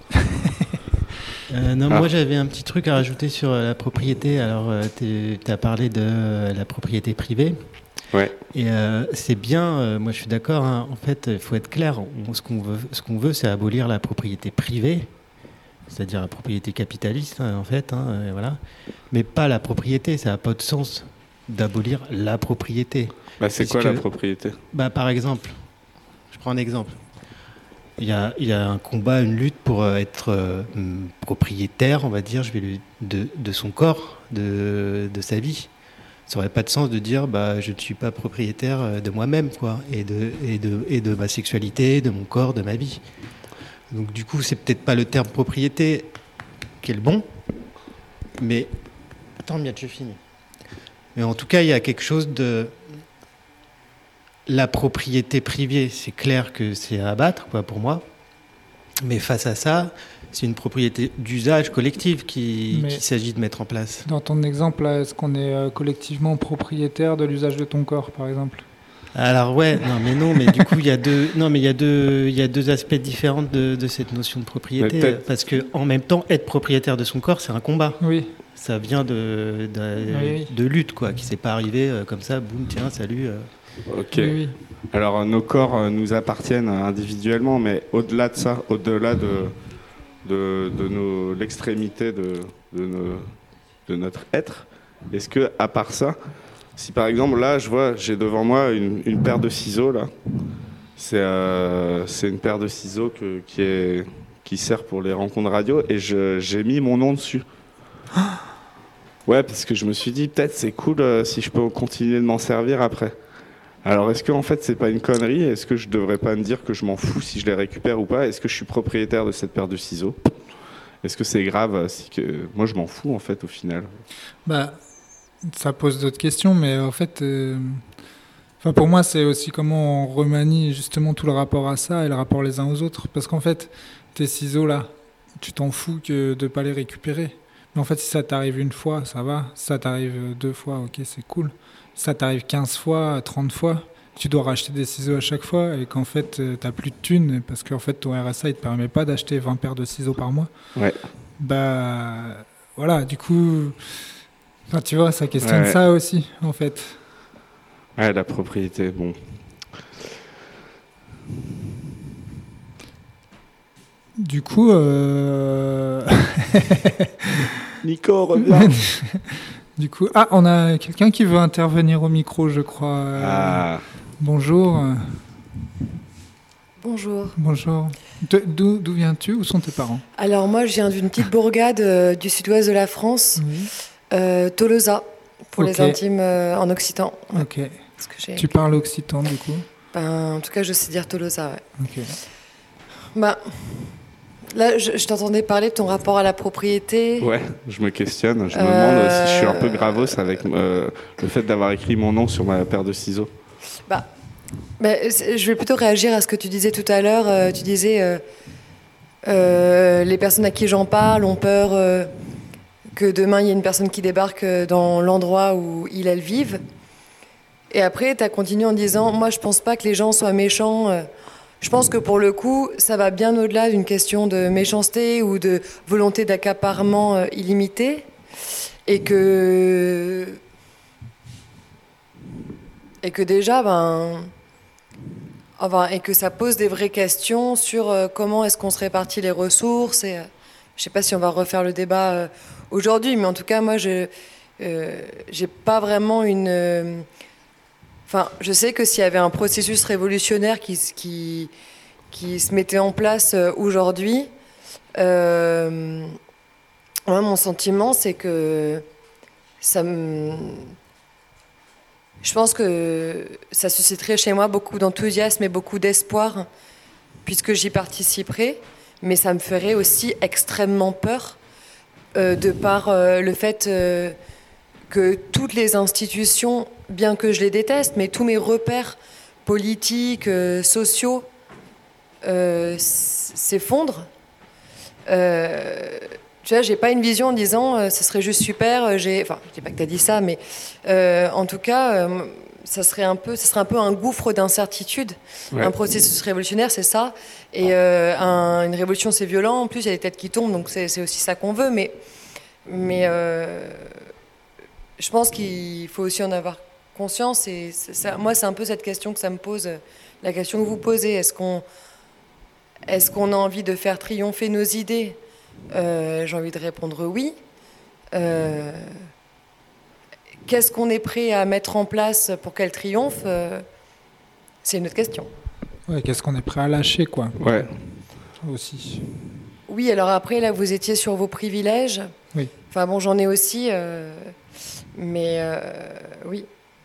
Euh, non, Ah. moi j'avais un petit truc à rajouter sur euh, la propriété. Alors, tu as parlé de euh, la propriété privée. Ouais. Et euh, c'est bien, euh, moi je suis d'accord, hein. En fait, il faut être clair. On- ce qu'on veut, ce qu'on veut, c'est abolir la propriété privée, c'est-à-dire la propriété capitaliste, hein, en fait. Hein, et voilà. Mais pas la propriété, ça n'a pas de sens d'abolir la propriété. Bah c'est Parce quoi la que- propriété? Bah, par exemple, je prends un exemple. Il y a, il y a un combat, une lutte pour euh, être euh, hum, propriétaire, on va dire, je vais lui, de, de son corps, de, de sa vie. Ça n'aurait pas de sens de dire bah, je ne suis pas propriétaire euh, de moi-même, quoi, et de, et, de, et de ma sexualité, de mon corps, de ma vie. Donc, du coup, c'est peut-être pas le terme propriété qui est le bon, mais. Attends, Miat, je finis. Mais en tout cas, il y a quelque chose de. La propriété privée, c'est clair que c'est à abattre, quoi, pour moi. Mais face à ça, c'est une propriété d'usage collective qui- Mais- qu'il s'agit de mettre en place. Dans ton exemple, là, est-ce qu'on est euh, collectivement propriétaire de l'usage de ton corps par exemple? Alors ouais, non mais non, mais du coup il y a deux, non mais il y a deux, il y a deux aspects différents de, de cette notion de Mais propriété, peut-être- parce que en même temps, être propriétaire de son corps, c'est un combat. Oui, Ça vient de de, Oui, oui. de lutte, quoi, qui s'est pas arrivé euh, comme ça, boum, tiens, salut. euh. Ok. oui, oui. Alors euh, nos corps euh, nous appartiennent individuellement, mais au-delà de ça, au-delà de, de, de nos, l'extrémité de, de, nos- de notre être, est-ce que à part ça, si par exemple là je vois, j'ai devant moi une, une paire de ciseaux là, c'est euh, c'est une paire de ciseaux que, qui, est, qui sert pour les rencontres radio et je, j'ai mis mon nom dessus. Ouais, parce que je me suis dit peut-être c'est cool euh, si je peux continuer de m'en servir après. Alors, est-ce que en fait, c'est pas une connerie? Est-ce que je devrais pas me dire que je m'en fous si je les récupère ou pas? Est-ce que je suis propriétaire de cette paire de ciseaux? Est-ce que c'est grave euh, si que... Moi, je m'en fous, en fait, au final. Bah, ça pose d'autres questions, mais en fait, euh, enfin, pour moi, c'est aussi comment on remanie justement tout le rapport à ça et le rapport les uns aux autres. Parce qu'en fait, tes ciseaux là, tu t'en fous que de pas les récupérer. Mais en fait, si ça t'arrive une fois, ça va. Si ça t'arrive deux fois, ok, c'est cool. Si ça t'arrive quinze fois, trente fois, tu dois racheter des ciseaux à chaque fois et qu'en fait, euh, t'as plus de thunes parce qu'en fait, ton R S A, il te permet pas d'acheter vingt paires de ciseaux par mois. Ouais. Bah, voilà, du coup, enfin, tu vois, ça questionne Ouais. ça aussi, en fait. Ouais, la propriété, bon. Du coup, euh... Nico, reviens. Du coup, ah, on a quelqu'un qui veut intervenir au micro, je crois. Euh, Ah, Bonjour. euh, Bonjour. Bonjour. De- D'où d'où viens-tu? Où sont tes parents? Alors moi, je viens d'une petite bourgade euh, du sud-ouest de la France, Oui. euh, Tolosa, pour Ok. les intimes euh, en occitan. Ok. Parce que j'ai- Tu parles occitan, du coup? Ben, en tout cas, je sais dire Tolosa, ouais. Ok. Bah, là, je, je t'entendais parler de ton rapport à la propriété. ouais, je me questionne. Je me Euh, demande si je suis un peu gravos avec euh, le fait d'avoir écrit mon nom sur ma paire de ciseaux. Bah, bah, c'est- je vais plutôt réagir à ce que tu disais tout à l'heure. Euh, tu disais, euh, euh, les personnes à qui j'en parle ont peur euh, que demain, il y ait une personne qui débarque euh, dans l'endroit où ils, elles vivent. Et après, tu as continué en disant, moi, je pense pas que les gens soient méchants. euh, Je pense que pour le coup, ça va bien au-delà d'une question de méchanceté ou de volonté d'accaparement euh, illimité. Et que... Et que déjà, ben... Enfin, et que ça pose des vraies questions sur euh, comment est-ce qu'on se répartit les ressources. Et, euh, je sais pas si on va refaire le débat euh, aujourd'hui, mais en tout cas, moi, je euh, j'ai pas vraiment une... euh, Enfin, je sais que s'il y avait un processus révolutionnaire qui, s- qui, qui se mettait en place euh, aujourd'hui, euh, moi, mon sentiment, c'est que ça me... Je pense que ça susciterait chez moi beaucoup d'enthousiasme et beaucoup d'espoir, puisque j'y participerai, mais ça me ferait aussi extrêmement peur, euh, de par euh, le fait euh, que toutes les institutions, bien que je les déteste, mais tous mes repères politiques, euh, sociaux, euh, s- s'effondrent. Euh, tu vois, j'ai pas une vision en disant euh, ce serait juste super. euh, J'ai, enfin, je dis pas que tu as dit ça, mais euh, en tout cas, euh, ça serait un peu, ça serait un peu un gouffre d'incertitude. Ouais. Un processus révolutionnaire, c'est ça. Et euh, un- une révolution, c'est violent. En plus, il y a des têtes qui tombent, donc c'est, c'est aussi ça qu'on veut. Mais, mais euh, je pense qu'il faut aussi en avoir conscience. Et c'est ça, moi, c'est un peu cette question que ça me pose, euh, la question que vous posez. Est-ce qu'on, est-ce qu'on a envie de faire triompher nos idées? Euh, J'ai envie de répondre oui. Euh, Qu'est-ce qu'on est prêt à mettre en place pour qu'elle triomphe? Euh, C'est une autre question. Ouais, qu'est-ce qu'on est prêt à lâcher, quoi, Ouais. aussi. Oui, alors après, là, vous étiez sur vos privilèges. Oui. Enfin bon, j'en ai aussi. euh, mais euh, oui.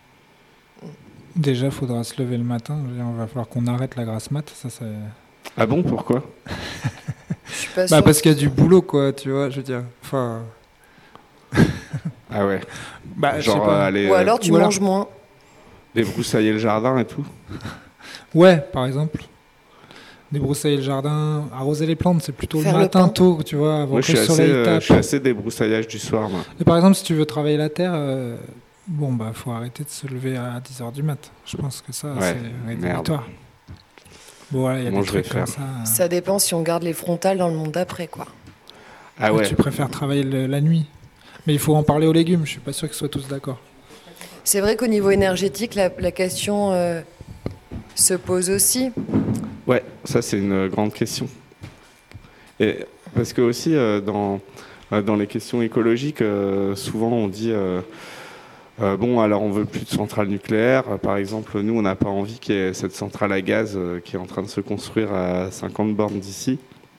Déjà, faudra se lever le matin. Je veux dire, il va falloir qu'on arrête la grasse mat. Ça, c'est... Ah bon, pourquoi? Je suis pas Bah, sûre. parce qu'il y a du boulot, quoi, tu vois, je veux dire. Enfin... Ah ouais. Bah, je sais Genre pas. euh, aller Ou euh, alors tu Ou alors- manges moins. débroussailler le jardin et tout. Ouais, par exemple. Débroussailler le jardin, arroser les plantes, c'est plutôt Faire le le matin pain. tôt, tu vois, avant Moi, que je suis, le assez, soleil euh, tape. je suis assez débroussaillage du soir, moi. Et par exemple, si tu veux travailler la terre, euh, bon, bah, faut arrêter de se lever à dix heures du mat. Je pense que ça, Ouais, c'est rédhibitoire. Bon, voilà, il y a Comment des je vais trucs comme faire ça. Ça dépend si on garde les frontales dans le monde d'après, quoi. Ah ouais. Tu préfères travailler le- la nuit. Mais il faut en parler aux légumes, je suis pas sûr qu'ils soient tous d'accord. C'est vrai qu'au niveau énergétique, la, la question euh, se pose aussi. Ouais, ça c'est une euh, grande question. Et parce que aussi euh, dans euh, dans les questions écologiques, euh, souvent on dit euh, euh, bon alors on veut plus de centrales nucléaires. Euh, Par exemple, nous on n'a pas envie qu'il y ait cette centrale à gaz euh, qui est en train de se construire à cinquante bornes d'ici.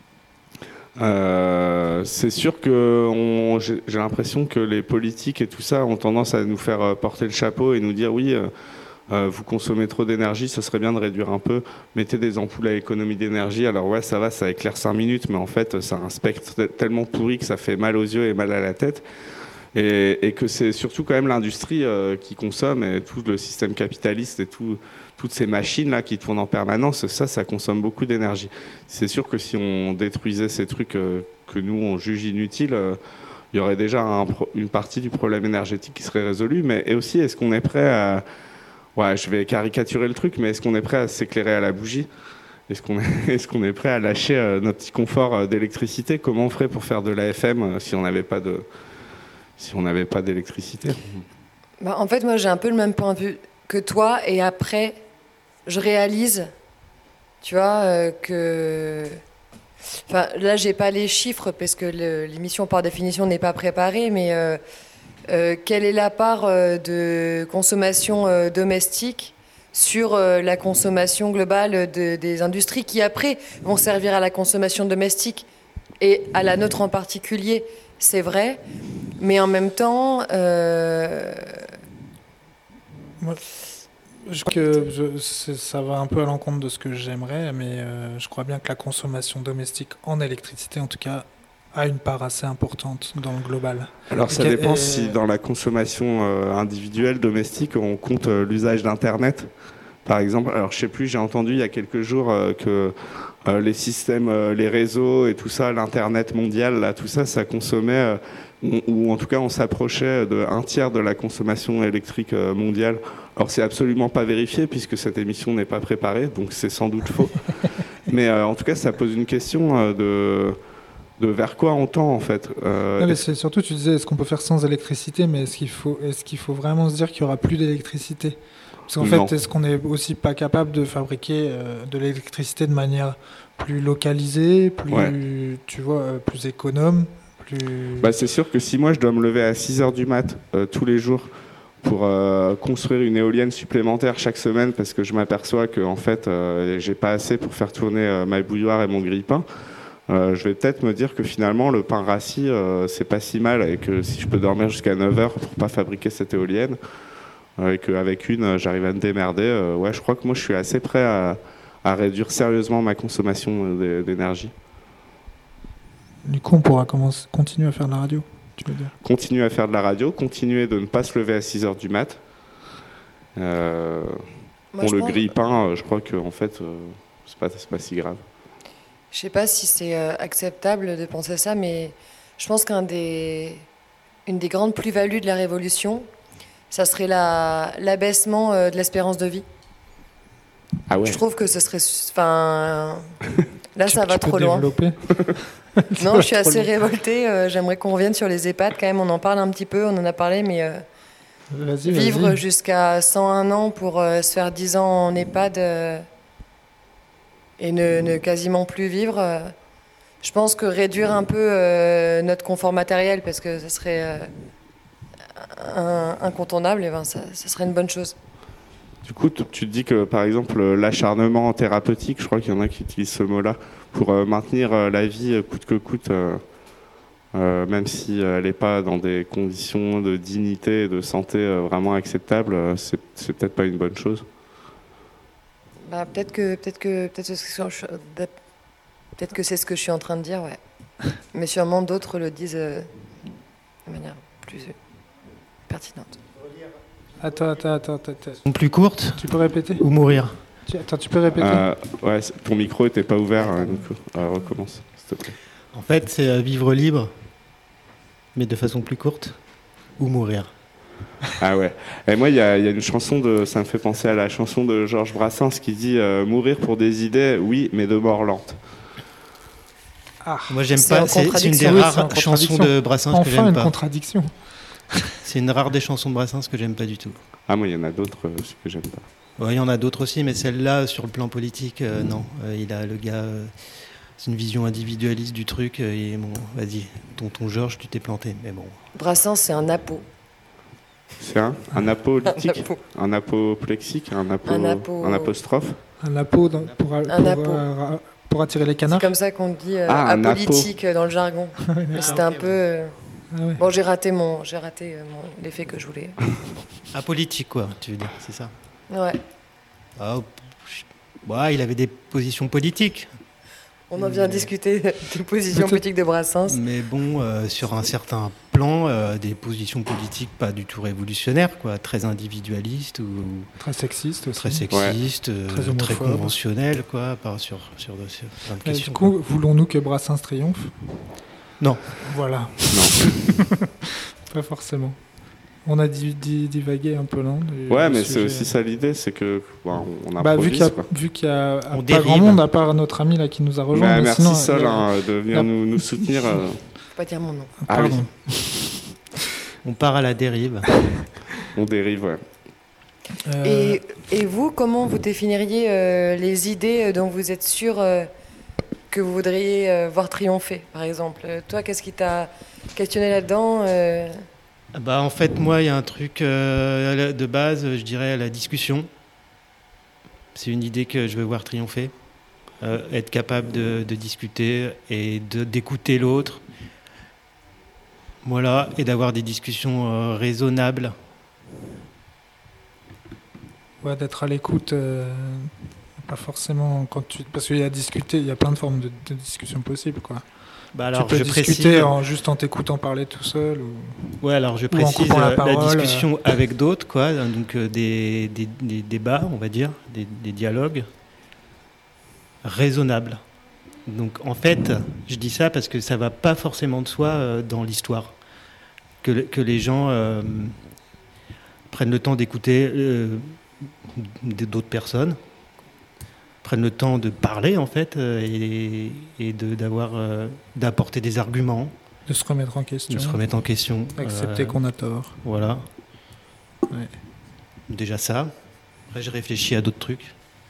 Euh, c'est sûr que on- j'ai j'ai l'impression que les politiques et tout ça ont tendance à nous faire euh, porter le chapeau et nous dire oui, euh, euh, vous consommez trop d'énergie, ce serait bien de réduire un peu, mettez des ampoules à économie d'énergie. Alors ouais, ça va, ça éclaire cinq minutes, mais en fait, ça a un spectre te- tellement pourri que ça fait mal aux yeux et mal à la tête. Et, et que c'est surtout quand même l'industrie euh, qui consomme et tout le système capitaliste et tout, toutes ces machines là qui tournent en permanence, ça, ça consomme beaucoup d'énergie. C'est sûr que si on détruisait ces trucs euh, que nous on juge inutiles, euh, il y aurait déjà un pro- une partie du problème énergétique qui serait résolue. Mais et aussi, est-ce qu'on est prêt à, ouais, je vais caricaturer le truc, mais est-ce qu'on est prêt à s'éclairer à la bougie? Est-ce qu'on est, est-ce qu'on est prêt à lâcher euh, notre petit confort euh, d'électricité? Comment on ferait pour faire de l'A F M euh, si on n'avait pas de si on n'avait pas d'électricité? Bah, en fait, moi, j'ai un peu le même point de vue que toi. Et après, je réalise, tu vois, euh, que... Enfin, là, j'ai pas les chiffres parce que le- l'émission, par définition, n'est pas préparée. Mais euh, euh, quelle est la part euh, de consommation euh, domestique sur euh, la consommation globale de, des industries qui, après, vont servir à la consommation domestique et à la nôtre en particulier, c'est vrai. Mais en même temps... Euh... Moi, je crois que je, ça va un peu à l'encontre de ce que j'aimerais, mais euh, je crois bien que la consommation domestique en électricité, en tout cas, a une part assez importante dans le global. Alors ça et dépend et... si dans la consommation euh, individuelle, domestique, on compte euh, l'usage d'Internet. Par exemple, alors je sais plus, j'ai entendu il y a quelques jours euh, que euh, les systèmes, euh, les réseaux et tout ça, l'Internet mondial, là, tout ça, ça consommait, euh, ou, ou en tout cas on s'approchait d'un tiers de la consommation électrique euh, mondiale. Alors c'est absolument pas vérifié puisque cette émission n'est pas préparée, donc c'est sans doute faux. Mais euh, en tout cas, ça pose une question euh, de... de vers quoi on tend en fait. Euh, non, mais c'est surtout, tu disais, est-ce qu'on peut faire sans électricité, mais est-ce qu'il faut, est-ce qu'il faut vraiment se dire qu'il y aura plus d'électricité ? Parce qu'en Non. fait, est-ce qu'on n'est aussi pas capable de fabriquer euh, de l'électricité de manière plus localisée, plus, Ouais. tu vois, euh, plus économe, plus... Bah, c'est sûr que si moi je dois me lever à six heures du mat euh, tous les jours pour euh, construire une éolienne supplémentaire chaque semaine parce que je m'aperçois que en fait euh, j'ai pas assez pour faire tourner euh, ma bouilloire et mon grille-pain, Euh, je vais peut-être me dire que finalement le pain rassis euh, c'est pas si mal et que si je peux dormir jusqu'à neuf heures pour pas fabriquer cette éolienne euh, et qu'avec une euh, j'arrive à me démerder, euh, ouais, je crois que moi je suis assez prêt à, à réduire sérieusement ma consommation euh, d'énergie. Du coup, on pourra commencer, continuer à faire de la radio, tu veux dire ? Continuer à faire de la radio, continuer de ne pas se lever à six heures du mat. Euh, Moi, bon, je le pense- grille-pain, euh, je crois que en fait euh, c'est pas, c'est pas si grave. Je sais pas si c'est euh, acceptable de penser ça, mais je pense qu'un des, une des grandes plus-values de la Révolution, ça serait la, l'abaissement euh, de l'espérance de vie. Ah ouais. Je trouve que ce serait... Enfin... Là, Tu- ça va tu peux trop loin. développer Non, je suis trop assez loin. révoltée. euh, j'aimerais qu'on revienne sur les EHPAD quand même. On en parle un petit peu, on en a parlé, mais euh, Vas-y, vivre vas-y. jusqu'à cent un ans pour euh, se faire dix ans en EHPAD euh, et ne, ne quasiment plus vivre, euh, je pense que réduire un peu euh, notre confort matériel, parce que ça serait euh, un- incontournable, et ben, ça, ça serait une bonne chose. Du coup, t- tu te dis que par exemple euh, l'acharnement thérapeutique, je crois qu'il y en a qui utilisent ce mot-là, pour euh, maintenir euh, la vie euh, coûte que coûte, euh, euh, même si euh, elle n'est pas dans des conditions de dignité et de santé euh, vraiment acceptables, euh, c'est, c'est peut-être pas une bonne chose. Bah, peut-être que peut-être que peut-être que c'est ce que je- peut-être que c'est ce que je suis en train de dire, ouais. Mais sûrement d'autres le disent euh, de manière plus euh, pertinente. Attends, attends, attends, attends, attends. Plus courte Tu peux répéter ? ou mourir. Tu- Attends, tu peux répéter ? Euh, ouais, c'est- ton micro était pas ouvert, hein, Nico. Alors, recommence, s'il te plaît. En fait, c'est euh, vivre libre, mais de façon plus courte, ou mourir. Ah ouais. Et moi, il y, a il y a une chanson de, ça me fait penser à la chanson de Georges Brassens qui dit euh, mourir pour des idées, oui, mais de mort lente. Ah, Moi, j'aime C'est en pas. C'est c'est une des contradiction. Oui, c'est en rares chansons contradiction. de Brassens que enfin j'aime une pas. contradiction. C'est une rare des chansons de Brassens que j'aime pas du tout. Ah, moi, il y en a d'autres euh, aussi que j'aime pas. Ouais, il y en a d'autres aussi, mais celle-là, sur le plan politique, euh, non. Euh, il a le gars. euh, c'est une vision individualiste du truc. euh, et bon, vas-y, tonton Georges, tu t'es planté. Mais bon. Brassens, c'est un apo. C'est un, un apolytique, Un apo. un apoplexique, un, apo, Un apo- un apostrophe. Un apo dans- pour, pour, apo. euh, pour attirer les C'est canards. comme ça qu'on dit euh, Ah, un apo. apolitique euh, dans le jargon. Mais c'était un peu. euh, Ah ouais. Bon, j'ai raté mon, j'ai raté euh, mon- l'effet que je voulais. Apolitique, quoi, tu veux dire, c'est ça. Ouais. Ah, pff, ouais, il avait des positions politiques. On en vient à discuter des positions politiques de Brassens. Mais bon, euh, sur un certain plan, euh, des positions politiques pas du tout révolutionnaires, quoi, très individualistes ou Très sexiste aussi. très sexistes, euh, Très très, homophobe. conventionnelles, quoi, par, sur, sur, sur plein de Euh, questions. du coup, voulons-nous que Brassens triomphe ? Non. Voilà. Non. Pas forcément. On a di- di- divagué un peu, non du- Ouais, du mais c'est sujet. aussi ça l'idée, c'est que bon, on Bah, vu qu'il y a, improvise. quoi. vu qu'il y a On pas dérive. grand monde, à part notre ami là qui nous a rejoint. Bah, mais merci sinon, Sol il y a- hein, de venir la- nous, nous soutenir. euh. Faut pas dire mon nom. Ah oui, Pardon. On part à la dérive. on dérive, ouais. Euh, Et, et vous, comment vous définiriez euh, les idées dont vous êtes sûr euh, que vous voudriez euh, voir triompher, par exemple Euh, Toi, qu'est-ce qui t'a questionné là-dedans euh, Bah, en fait, moi, il y a un truc euh, de base, je dirais la discussion. C'est une idée que je veux voir triompher. Euh, être capable de, de discuter et de, d'écouter l'autre. Voilà, et d'avoir des discussions euh, raisonnables. Ouais, d'être à l'écoute, euh, pas forcément quand tu... Parce qu'il y a discuter, il y a plein de formes de, de discussion possibles, quoi. Bah alors, tu peux je discuter précise... en, juste en t'écoutant parler tout seul ou... Ouais, alors je ou en précise coupant la la, parole, la discussion euh... avec d'autres, quoi. Donc euh, des, des, des débats, on va dire, des, des dialogues raisonnables. Donc en fait, je dis ça parce que ça va pas forcément de soi euh, dans l'histoire. Que, que les gens euh, prennent le temps d'écouter euh, d'autres personnes, prennent le temps de parler en fait euh, et, et de, d'avoir, euh, d'apporter des arguments. De se remettre en question. De se remettre en question. Accepter euh, qu'on a tort. Voilà. Ouais. Déjà ça. Après, j'ai réfléchi à d'autres trucs.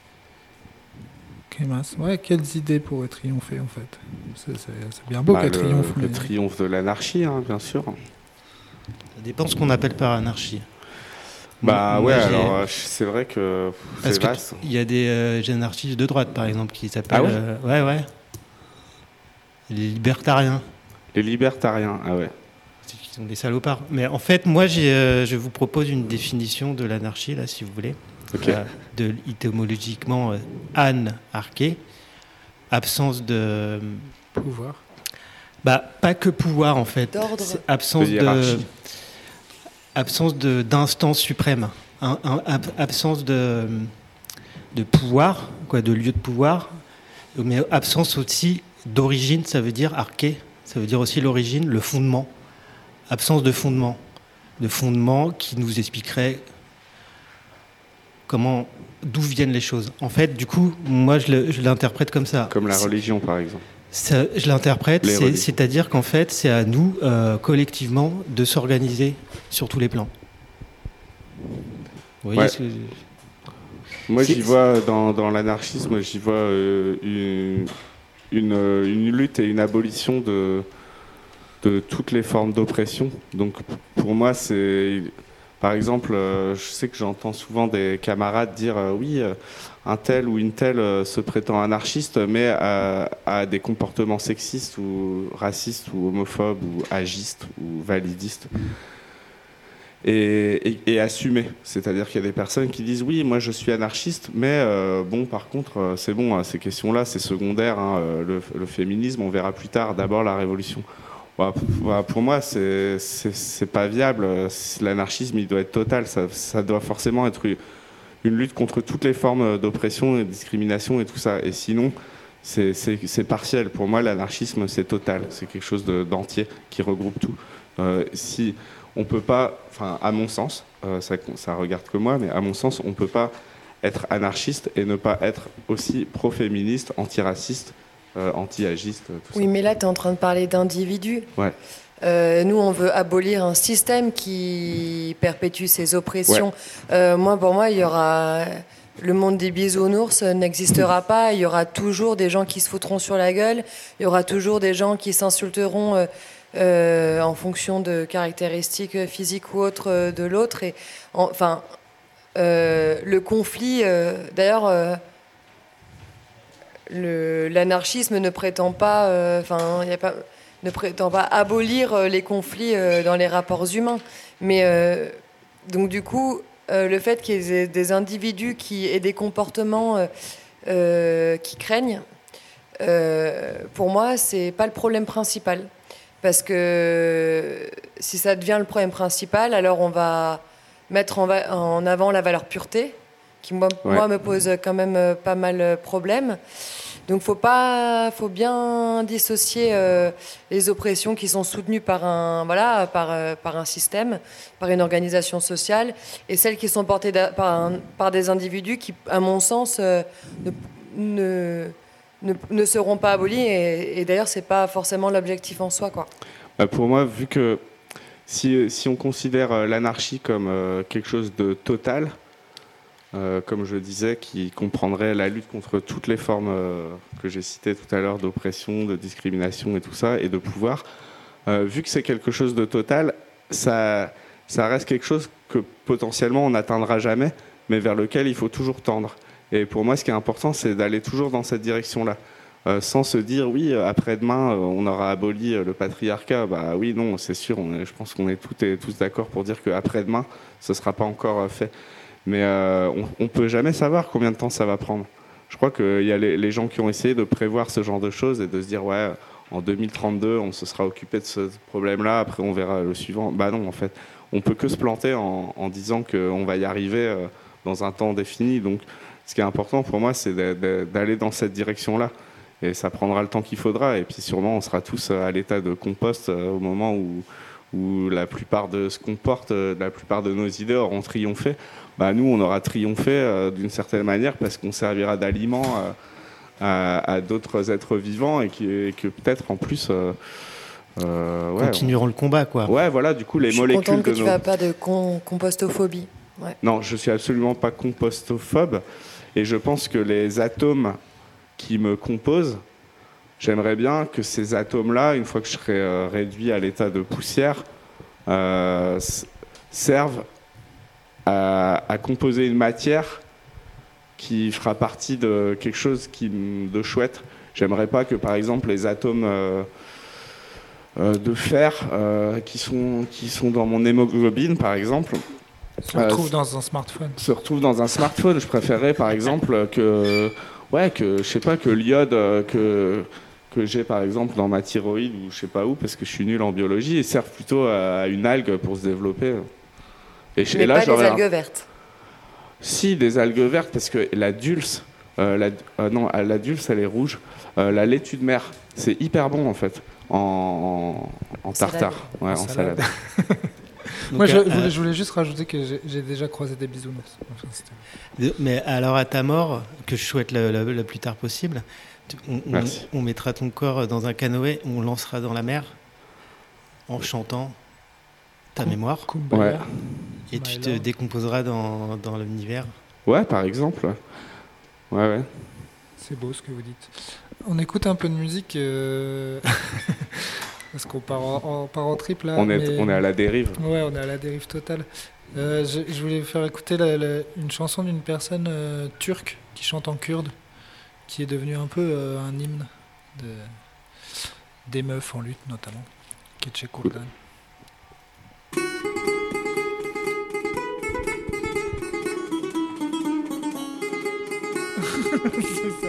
Ok, mince. Ouais, quelles idées pourraient triompher en fait ? C'est, c'est, c'est bien beau bah, qu'elle le, triomphe. Le mais... triomphe de l'anarchie, hein, bien sûr. Ça dépend ce qu'on appelle par anarchie. Bah moi, ouais, j'ai... alors c'est vrai que Parce c'est vaste. Il y a des euh, anarchistes de droite, par exemple, qui s'appellent... Ah ouais, euh, ouais, ouais. Les libertariens. Les libertariens, ah ouais. Ils sont des salopards. Mais en fait, moi, j'ai, euh, je vous propose une définition de l'anarchie, là, si vous voulez. Okay. Euh, de, étymologiquement, euh, anarché, absence de... Pouvoir. Bah, pas que pouvoir, en fait. D'ordre. C'est absence de... de absence de, d'instance suprême. Un, un, ab, absence de, de pouvoir, quoi, de lieu de pouvoir. Mais absence aussi d'origine, ça veut dire arché. Ça veut dire aussi l'origine, le fondement. Absence de fondement. De fondement qui nous expliquerait comment, d'où viennent les choses. En fait, du coup, moi, je, le, je l'interprète comme ça. Comme la religion, par exemple. Ça, je l'interprète, c'est, c'est-à-dire qu'en fait, c'est à nous, euh, collectivement, de s'organiser sur tous les plans. Vous voyez ouais. ce que... Moi, c'est... j'y vois, dans, dans l'anarchisme, j'y vois euh, une, une, une lutte et une abolition de, de toutes les formes d'oppression. Donc, pour moi, c'est... Par exemple, euh, je sais que j'entends souvent des camarades dire euh, « Oui, euh, un tel ou une telle euh, se prétend anarchiste, mais a, a des comportements sexistes ou racistes ou homophobes ou agistes ou validistes. » Et, et, et assumer. C'est-à-dire qu'il y a des personnes qui disent « Oui, moi je suis anarchiste, mais euh, bon, par contre, euh, c'est bon, hein, ces questions-là, c'est secondaire. Hein, le, le féminisme, on verra plus tard. D'abord la révolution. » Pour moi, c'est, c'est, c'est pas viable. L'anarchisme, il doit être total. Ça, ça doit forcément être une lutte contre toutes les formes d'oppression et de discrimination et tout ça. Et sinon, c'est, c'est, c'est partiel. Pour moi, l'anarchisme, c'est total. C'est quelque chose de, d'entier qui regroupe tout. Euh, si on peut pas, enfin, à mon sens, euh, ça, ça regarde que moi, mais à mon sens, on peut pas être anarchiste et ne pas être aussi pro-féministe, antiraciste. Euh, anti-agiste, tout oui, ça. Mais là, tu es en train de parler d'individus. Ouais. Euh, nous, on veut abolir un système qui perpétue ces oppressions. Ouais. Euh, moi, pour moi, il y aura... Le monde des bisounours n'existera pas. Il y aura toujours des gens qui se foutront sur la gueule. Il y aura toujours des gens qui s'insulteront euh, euh, en fonction de caractéristiques physiques ou autres de l'autre. Et, enfin, euh, le conflit... Euh, d'ailleurs... Euh, Le, l'anarchisme ne prétend pas, enfin, euh, y a pas, ne prétend pas abolir euh, les conflits euh, dans les rapports humains. Mais euh, donc du coup, euh, le fait qu'il y ait des individus qui aient des comportements euh, euh, qui craignent, euh, pour moi, c'est pas le problème principal. Parce que si ça devient le problème principal, alors on va mettre en, va- en avant la valeur pureté, qui moi, ouais. moi me pose quand même pas mal de problèmes. Donc faut pas, faut bien dissocier euh, les oppressions qui sont soutenues par un, voilà, par, euh, par un système, par une organisation sociale, et celles qui sont portées par, un, par des individus qui, à mon sens, euh, ne, ne, ne, ne seront pas abolis. Et, et d'ailleurs, c'est pas forcément l'objectif en soi, quoi. Bah pour moi, vu que si, si on considère l'anarchie comme euh, quelque chose de total, Euh, comme je le disais, qui comprendrait la lutte contre toutes les formes euh, que j'ai citées tout à l'heure, d'oppression, de discrimination et tout ça, et de pouvoir. Euh, vu que c'est quelque chose de total, ça, ça reste quelque chose que potentiellement on n'atteindra jamais, mais vers lequel il faut toujours tendre. Et pour moi, ce qui est important, c'est d'aller toujours dans cette direction-là, euh, sans se dire, oui, après-demain, euh, on aura aboli euh, le patriarcat. Bah oui, non, c'est sûr, on est, je pense qu'on est toutes et tous d'accord pour dire qu'après-demain, ce ne sera pas encore euh, fait. Mais euh, on ne peut jamais savoir combien de temps ça va prendre. Je crois qu'il y a les, les gens qui ont essayé de prévoir ce genre de choses et de se dire, ouais, en deux mille trente-deux, on se sera occupé de ce problème-là, après on verra le suivant. Bah non, en fait, on peut que se planter en, en disant qu'on va y arriver euh, dans un temps défini. Donc, ce qui est important pour moi, c'est de, de, d'aller dans cette direction-là. Et ça prendra le temps qu'il faudra. Et puis sûrement, on sera tous à l'état de compost euh, au moment où, où la plupart de ce qu'on porte, euh, la plupart de nos idées auront triomphé. Bah, nous, on aura triomphé euh, d'une certaine manière parce qu'on servira d'aliment euh, à, à d'autres êtres vivants et, qui, et que peut-être en plus... Euh, euh, ouais, continueront on... le combat, quoi. Ouais, voilà, du coup, les je molécules... Je suis contente que de tu nos... ne vas pas de con- compostophobie. Ouais. Non, je suis absolument pas compostophobe. Et je pense que les atomes qui me composent, j'aimerais bien que ces atomes-là, une fois que je serai euh, réduit à l'état de poussière, euh, servent à, à composer une matière qui fera partie de quelque chose qui, de chouette. J'aimerais pas que, par exemple, les atomes euh, euh, de fer euh, qui sont, qui sont dans mon hémoglobine, par exemple, se retrouvent euh, dans un smartphone. Se retrouvent dans un smartphone. Je préférerais, par exemple, que, ouais, que, je sais pas, que l'iode que, que j'ai, par exemple, dans ma thyroïde ou je sais pas où, parce que je suis nul en biologie, et serve plutôt à une algue pour se développer. Et, Mais et là, pas des algues un... vertes. Si, des algues vertes, parce que la dulce, euh, la, euh, non, la dulce, elle est rouge. Euh, la laitue de mer, c'est hyper bon, en fait, en, en, en tartare, ouais, en salade. salade. Donc, Moi, je, euh, je, voulais, je voulais juste rajouter que j'ai, j'ai déjà croisé des bisounours. Enfin, mais alors, à ta mort, que je souhaite le, le, le plus tard possible, on, on, on mettra ton corps dans un canoë, on lancera dans la mer, en chantant ta Kum, mémoire. Ouais. Et tu te décomposeras dans, dans l'univers. Ouais, par exemple. Ouais, ouais. C'est beau ce que vous dites. On écoute un peu de musique. Euh... Parce qu'on part en, on part en trip là. On est, mais... on est à la dérive. Ouais, on est à la dérive totale. Euh, je, je voulais vous faire écouter la, la, une chanson d'une personne euh, turque qui chante en kurde, qui est devenue un peu euh, un hymne de, des meufs en lutte notamment, Keçe Kurdan. C'est ça.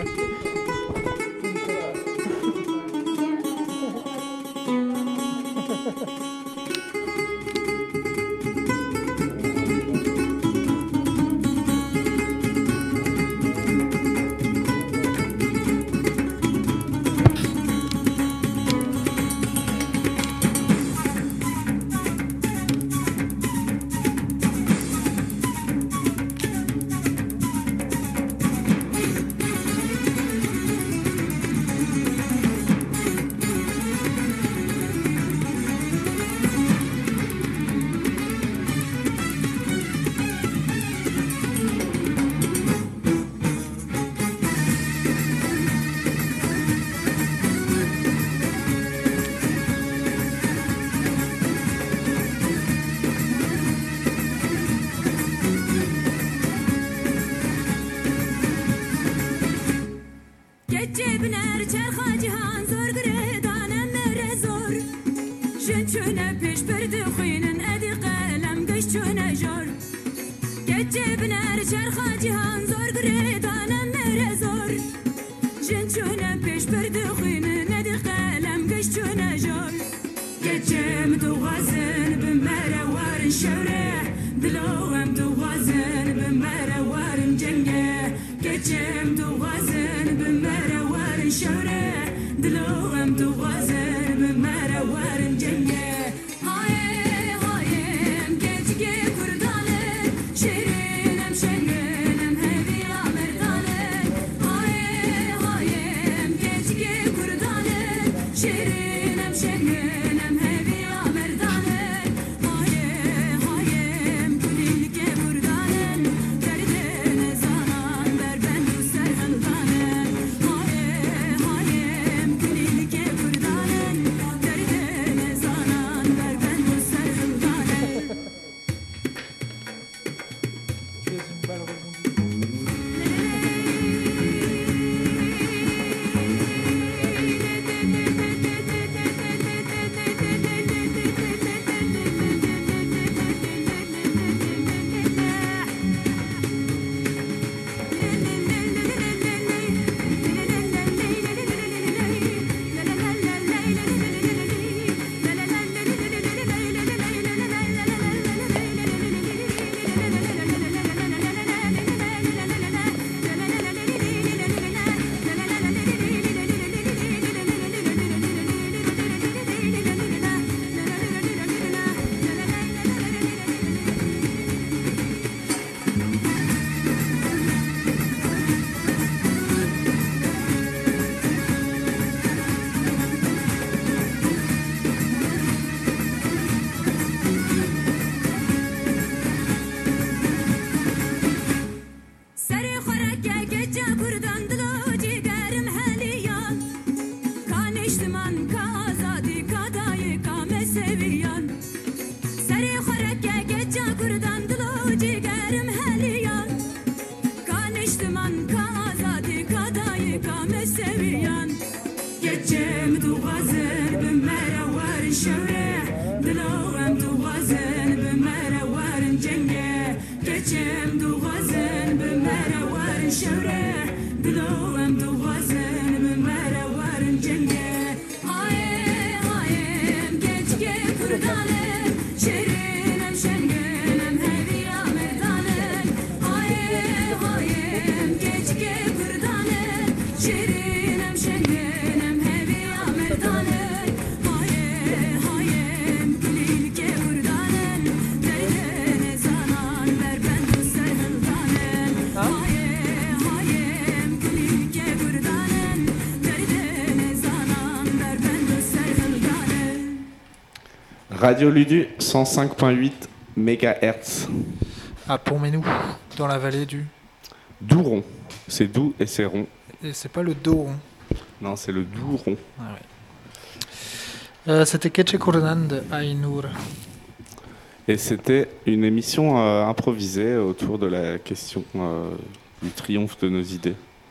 Radio Ludu, cent cinq virgule huit mégahertz. À Pont-Ménou, dans la vallée du... Douron. C'est doux et c'est rond. Et c'est pas le Doron. Non, c'est le Douron. Ah ouais. euh, c'était Keche Kurnan de Ainur. Et c'était une émission euh, improvisée autour de la question euh, du triomphe de nos idées.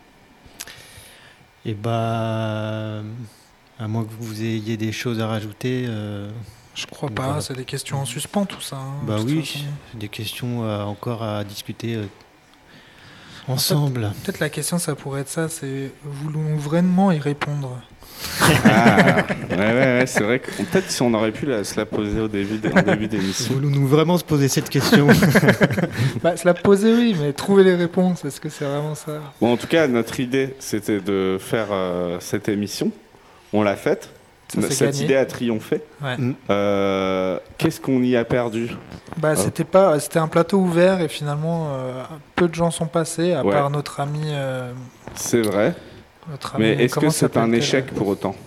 Et bah, à moins que vous ayez des choses à rajouter... Euh... Je crois pas, voilà. C'est des questions en suspens tout ça. Hein, bah oui, des questions euh, encore à discuter euh, ensemble. En fait, peut-être la question ça pourrait être ça, c'est voulons-nous vraiment y répondre? Ah, ouais, ouais, ouais, c'est vrai que peut-être si on aurait pu la, se la poser au début, de, en début d'émission. Voulons-nous vraiment se poser cette question? Bah, se la poser oui, mais trouver les réponses, est-ce que c'est vraiment ça? Bon, en tout cas, notre idée c'était de faire euh, cette émission. On l'a faite. Ça, cette gagné. Idée a triomphé. Ouais. Euh, qu'est-ce qu'on y a perdu? Bah, euh. c'était pas, c'était un plateau ouvert et finalement euh, peu de gens sont passés, à ouais. part notre ami. Euh, c'est vrai. Notre ami, mais est-ce que c'est un échec pour autant?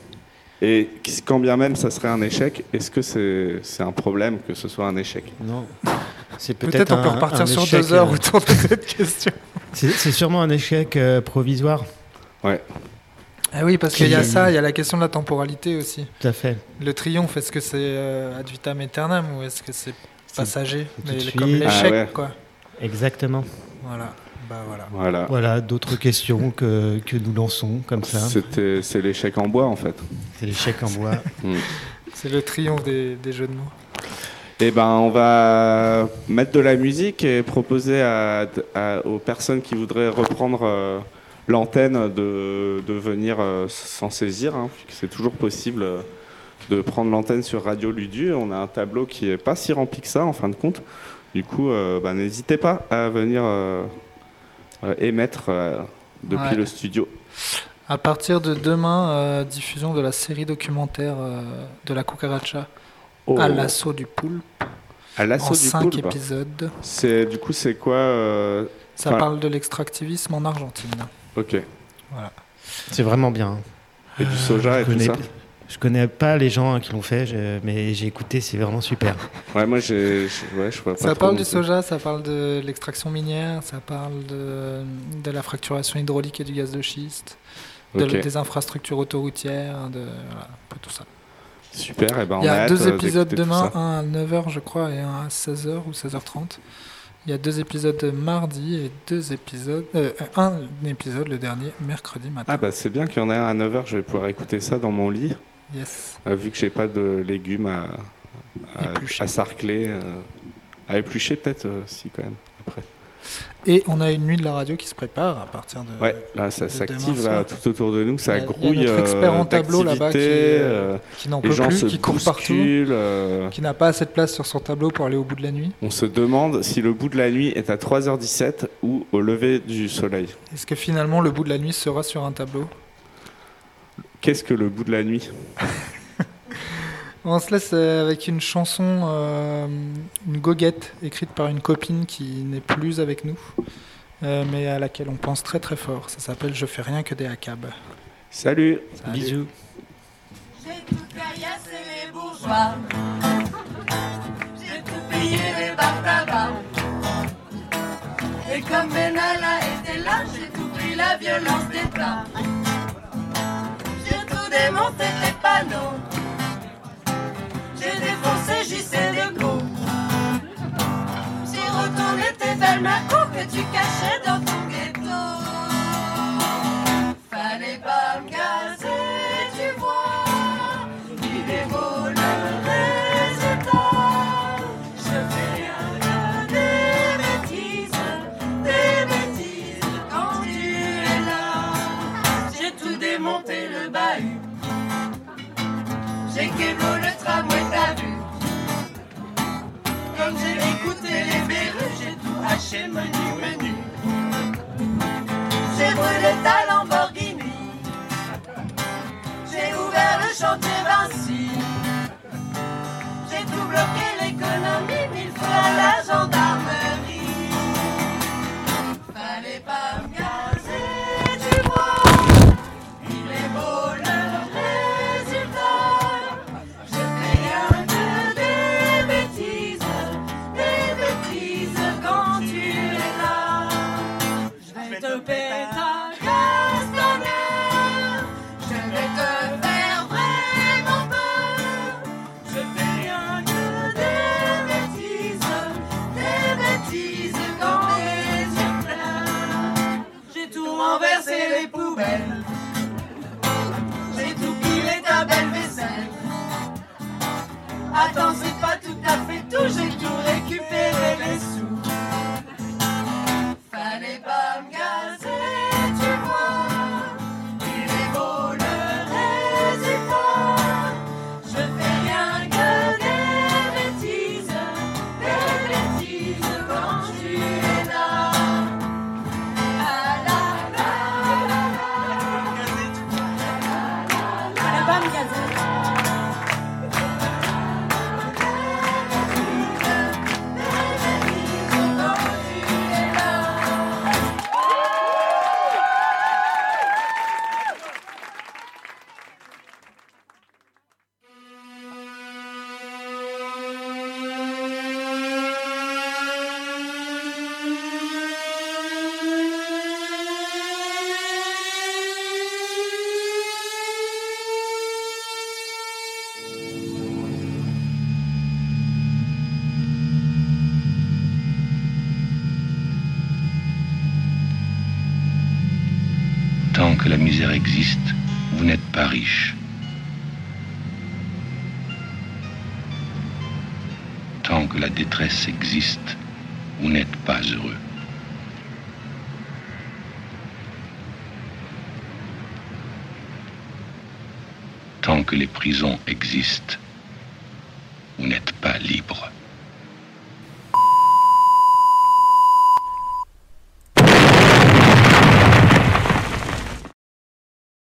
Et quand bien même ça serait un échec, est-ce que c'est, c'est un problème que ce soit un échec? Non. C'est peut-être, peut-être un, on peut repartir sur échec, deux heures euh... autour de cette question. C'est, c'est sûrement un échec euh, provisoire. Ouais. Ah oui, parce qu'il y a ça, il y a la question de la temporalité aussi. Tout à fait. Le triomphe, est-ce que c'est euh, ad vitam aeternam ou est-ce que c'est passager, c'est mais, comme l'échec, ah ouais. quoi. Exactement. Voilà. Bah voilà. Voilà. Voilà, d'autres questions que, que nous lançons comme ça. C'était, c'est l'échec en bois en fait. C'est l'échec en bois. mm. C'est le triomphe des, des jeux de mots. Eh ben, on va mettre de la musique et proposer à, à, aux personnes qui voudraient reprendre euh, l'antenne de, de venir euh, s'en saisir. Hein, c'est toujours possible euh, de prendre l'antenne sur Radio Ludu. On a un tableau qui est pas si rempli que ça en fin de compte. Du coup, euh, bah, n'hésitez pas à venir euh, euh, émettre euh, depuis ouais. le studio. À partir de demain, euh, diffusion de la série documentaire euh, de la cucaracha. Oh. À l'assaut du poulpe. À l'assaut en du cinq poulpe. épisodes. C'est, du coup, c'est quoi euh... Ça enfin... parle de l'extractivisme en Argentine. Ok. Voilà. C'est vraiment bien. Et du soja euh, et tout connais, ça. Je connais pas les gens hein, qui l'ont fait, je... mais j'ai écouté, c'est vraiment super. Ouais, moi, j'ai, j'ai... Ouais, je vois pas ça trop parle du soja, ça parle de l'extraction minière, ça parle de, de la fracturation hydraulique et du gaz de schiste, de okay. des infrastructures autoroutières, de voilà, un peu tout ça. Super, et ben on il y a, a deux hâte épisodes demain, un à neuf heures je crois et un à seize heures ou seize heures trente. Il y a deux épisodes mardi et deux épisodes, euh, un épisode le dernier mercredi matin. Ah bah c'est bien qu'il y en ait un à neuf heures, je vais pouvoir écouter ça dans mon lit. Yes. Euh, vu que j'ai pas de légumes à, à, à sarcler, euh, à éplucher peut-être euh, si quand même après. Et on a une nuit de la radio qui se prépare à partir de. Ouais, là ça s'active là, tout autour de nous, ça il y a, Il grouille. y a notre expert en tableau là-bas qui, euh, qui n'en peut plus, qui court partout, euh... qui n'a pas assez de place sur son tableau pour aller au bout de la nuit. On se demande si le bout de la nuit est à trois heures dix-sept ou au lever du soleil. Est-ce que finalement le bout de la nuit sera sur un tableau? Qu'est-ce que le bout de la nuit? On se laisse avec une chanson, euh, une goguette écrite par une copine qui n'est plus avec nous, euh, mais à laquelle on pense très très fort. Ça s'appelle Je fais rien que des hacabs. Salut, Salut. Bisous. J'ai tout caillassé les bourgeois, j'ai tout payé les bar tabac. Et comme Benalla était là, j'ai tout pris la violence d'État. J'ai tout démonté les panneaux. J'ai défoncé J C Déco. J'ai retourné tes belles macos que tu cachais dans ton ghetto. Fallait démonté le bahut. J'ai Kebo le tramway, t'as vu. Comme j'ai écouté les verrues, j'ai tout haché menu menu. J'ai brûlé ta Lamborghini. J'ai ouvert le chantier Vinci. J'ai tout bloqué l'économie, mille fois la gendarmerie. Fallait pas me gazer, tu vois. Il est beau le résultat. Je fais rien que des bêtises, des bêtises quand tu es là. Je vais te péter ta castagneur. Je vais te faire vraiment peur. Je fais rien que des bêtises, des bêtises quand les yeux pleurent. J'ai tout renversé les poubelles. J'ai tout pilé ta belle vaisselle. Attends, c'est pas tout à fait tout, j'ai tout récupéré les sous. Fallait pas me gazer, tu vois. Il est beau le résultat. Je fais rien que des bêtises, des bêtises quand tu es là. Ah la la la la. Fallait pas me gazer. Tant que la misère existe, vous n'êtes pas riche. Tant que la détresse existe, vous n'êtes pas heureux. Tant que les prisons existent, vous n'êtes pas libre.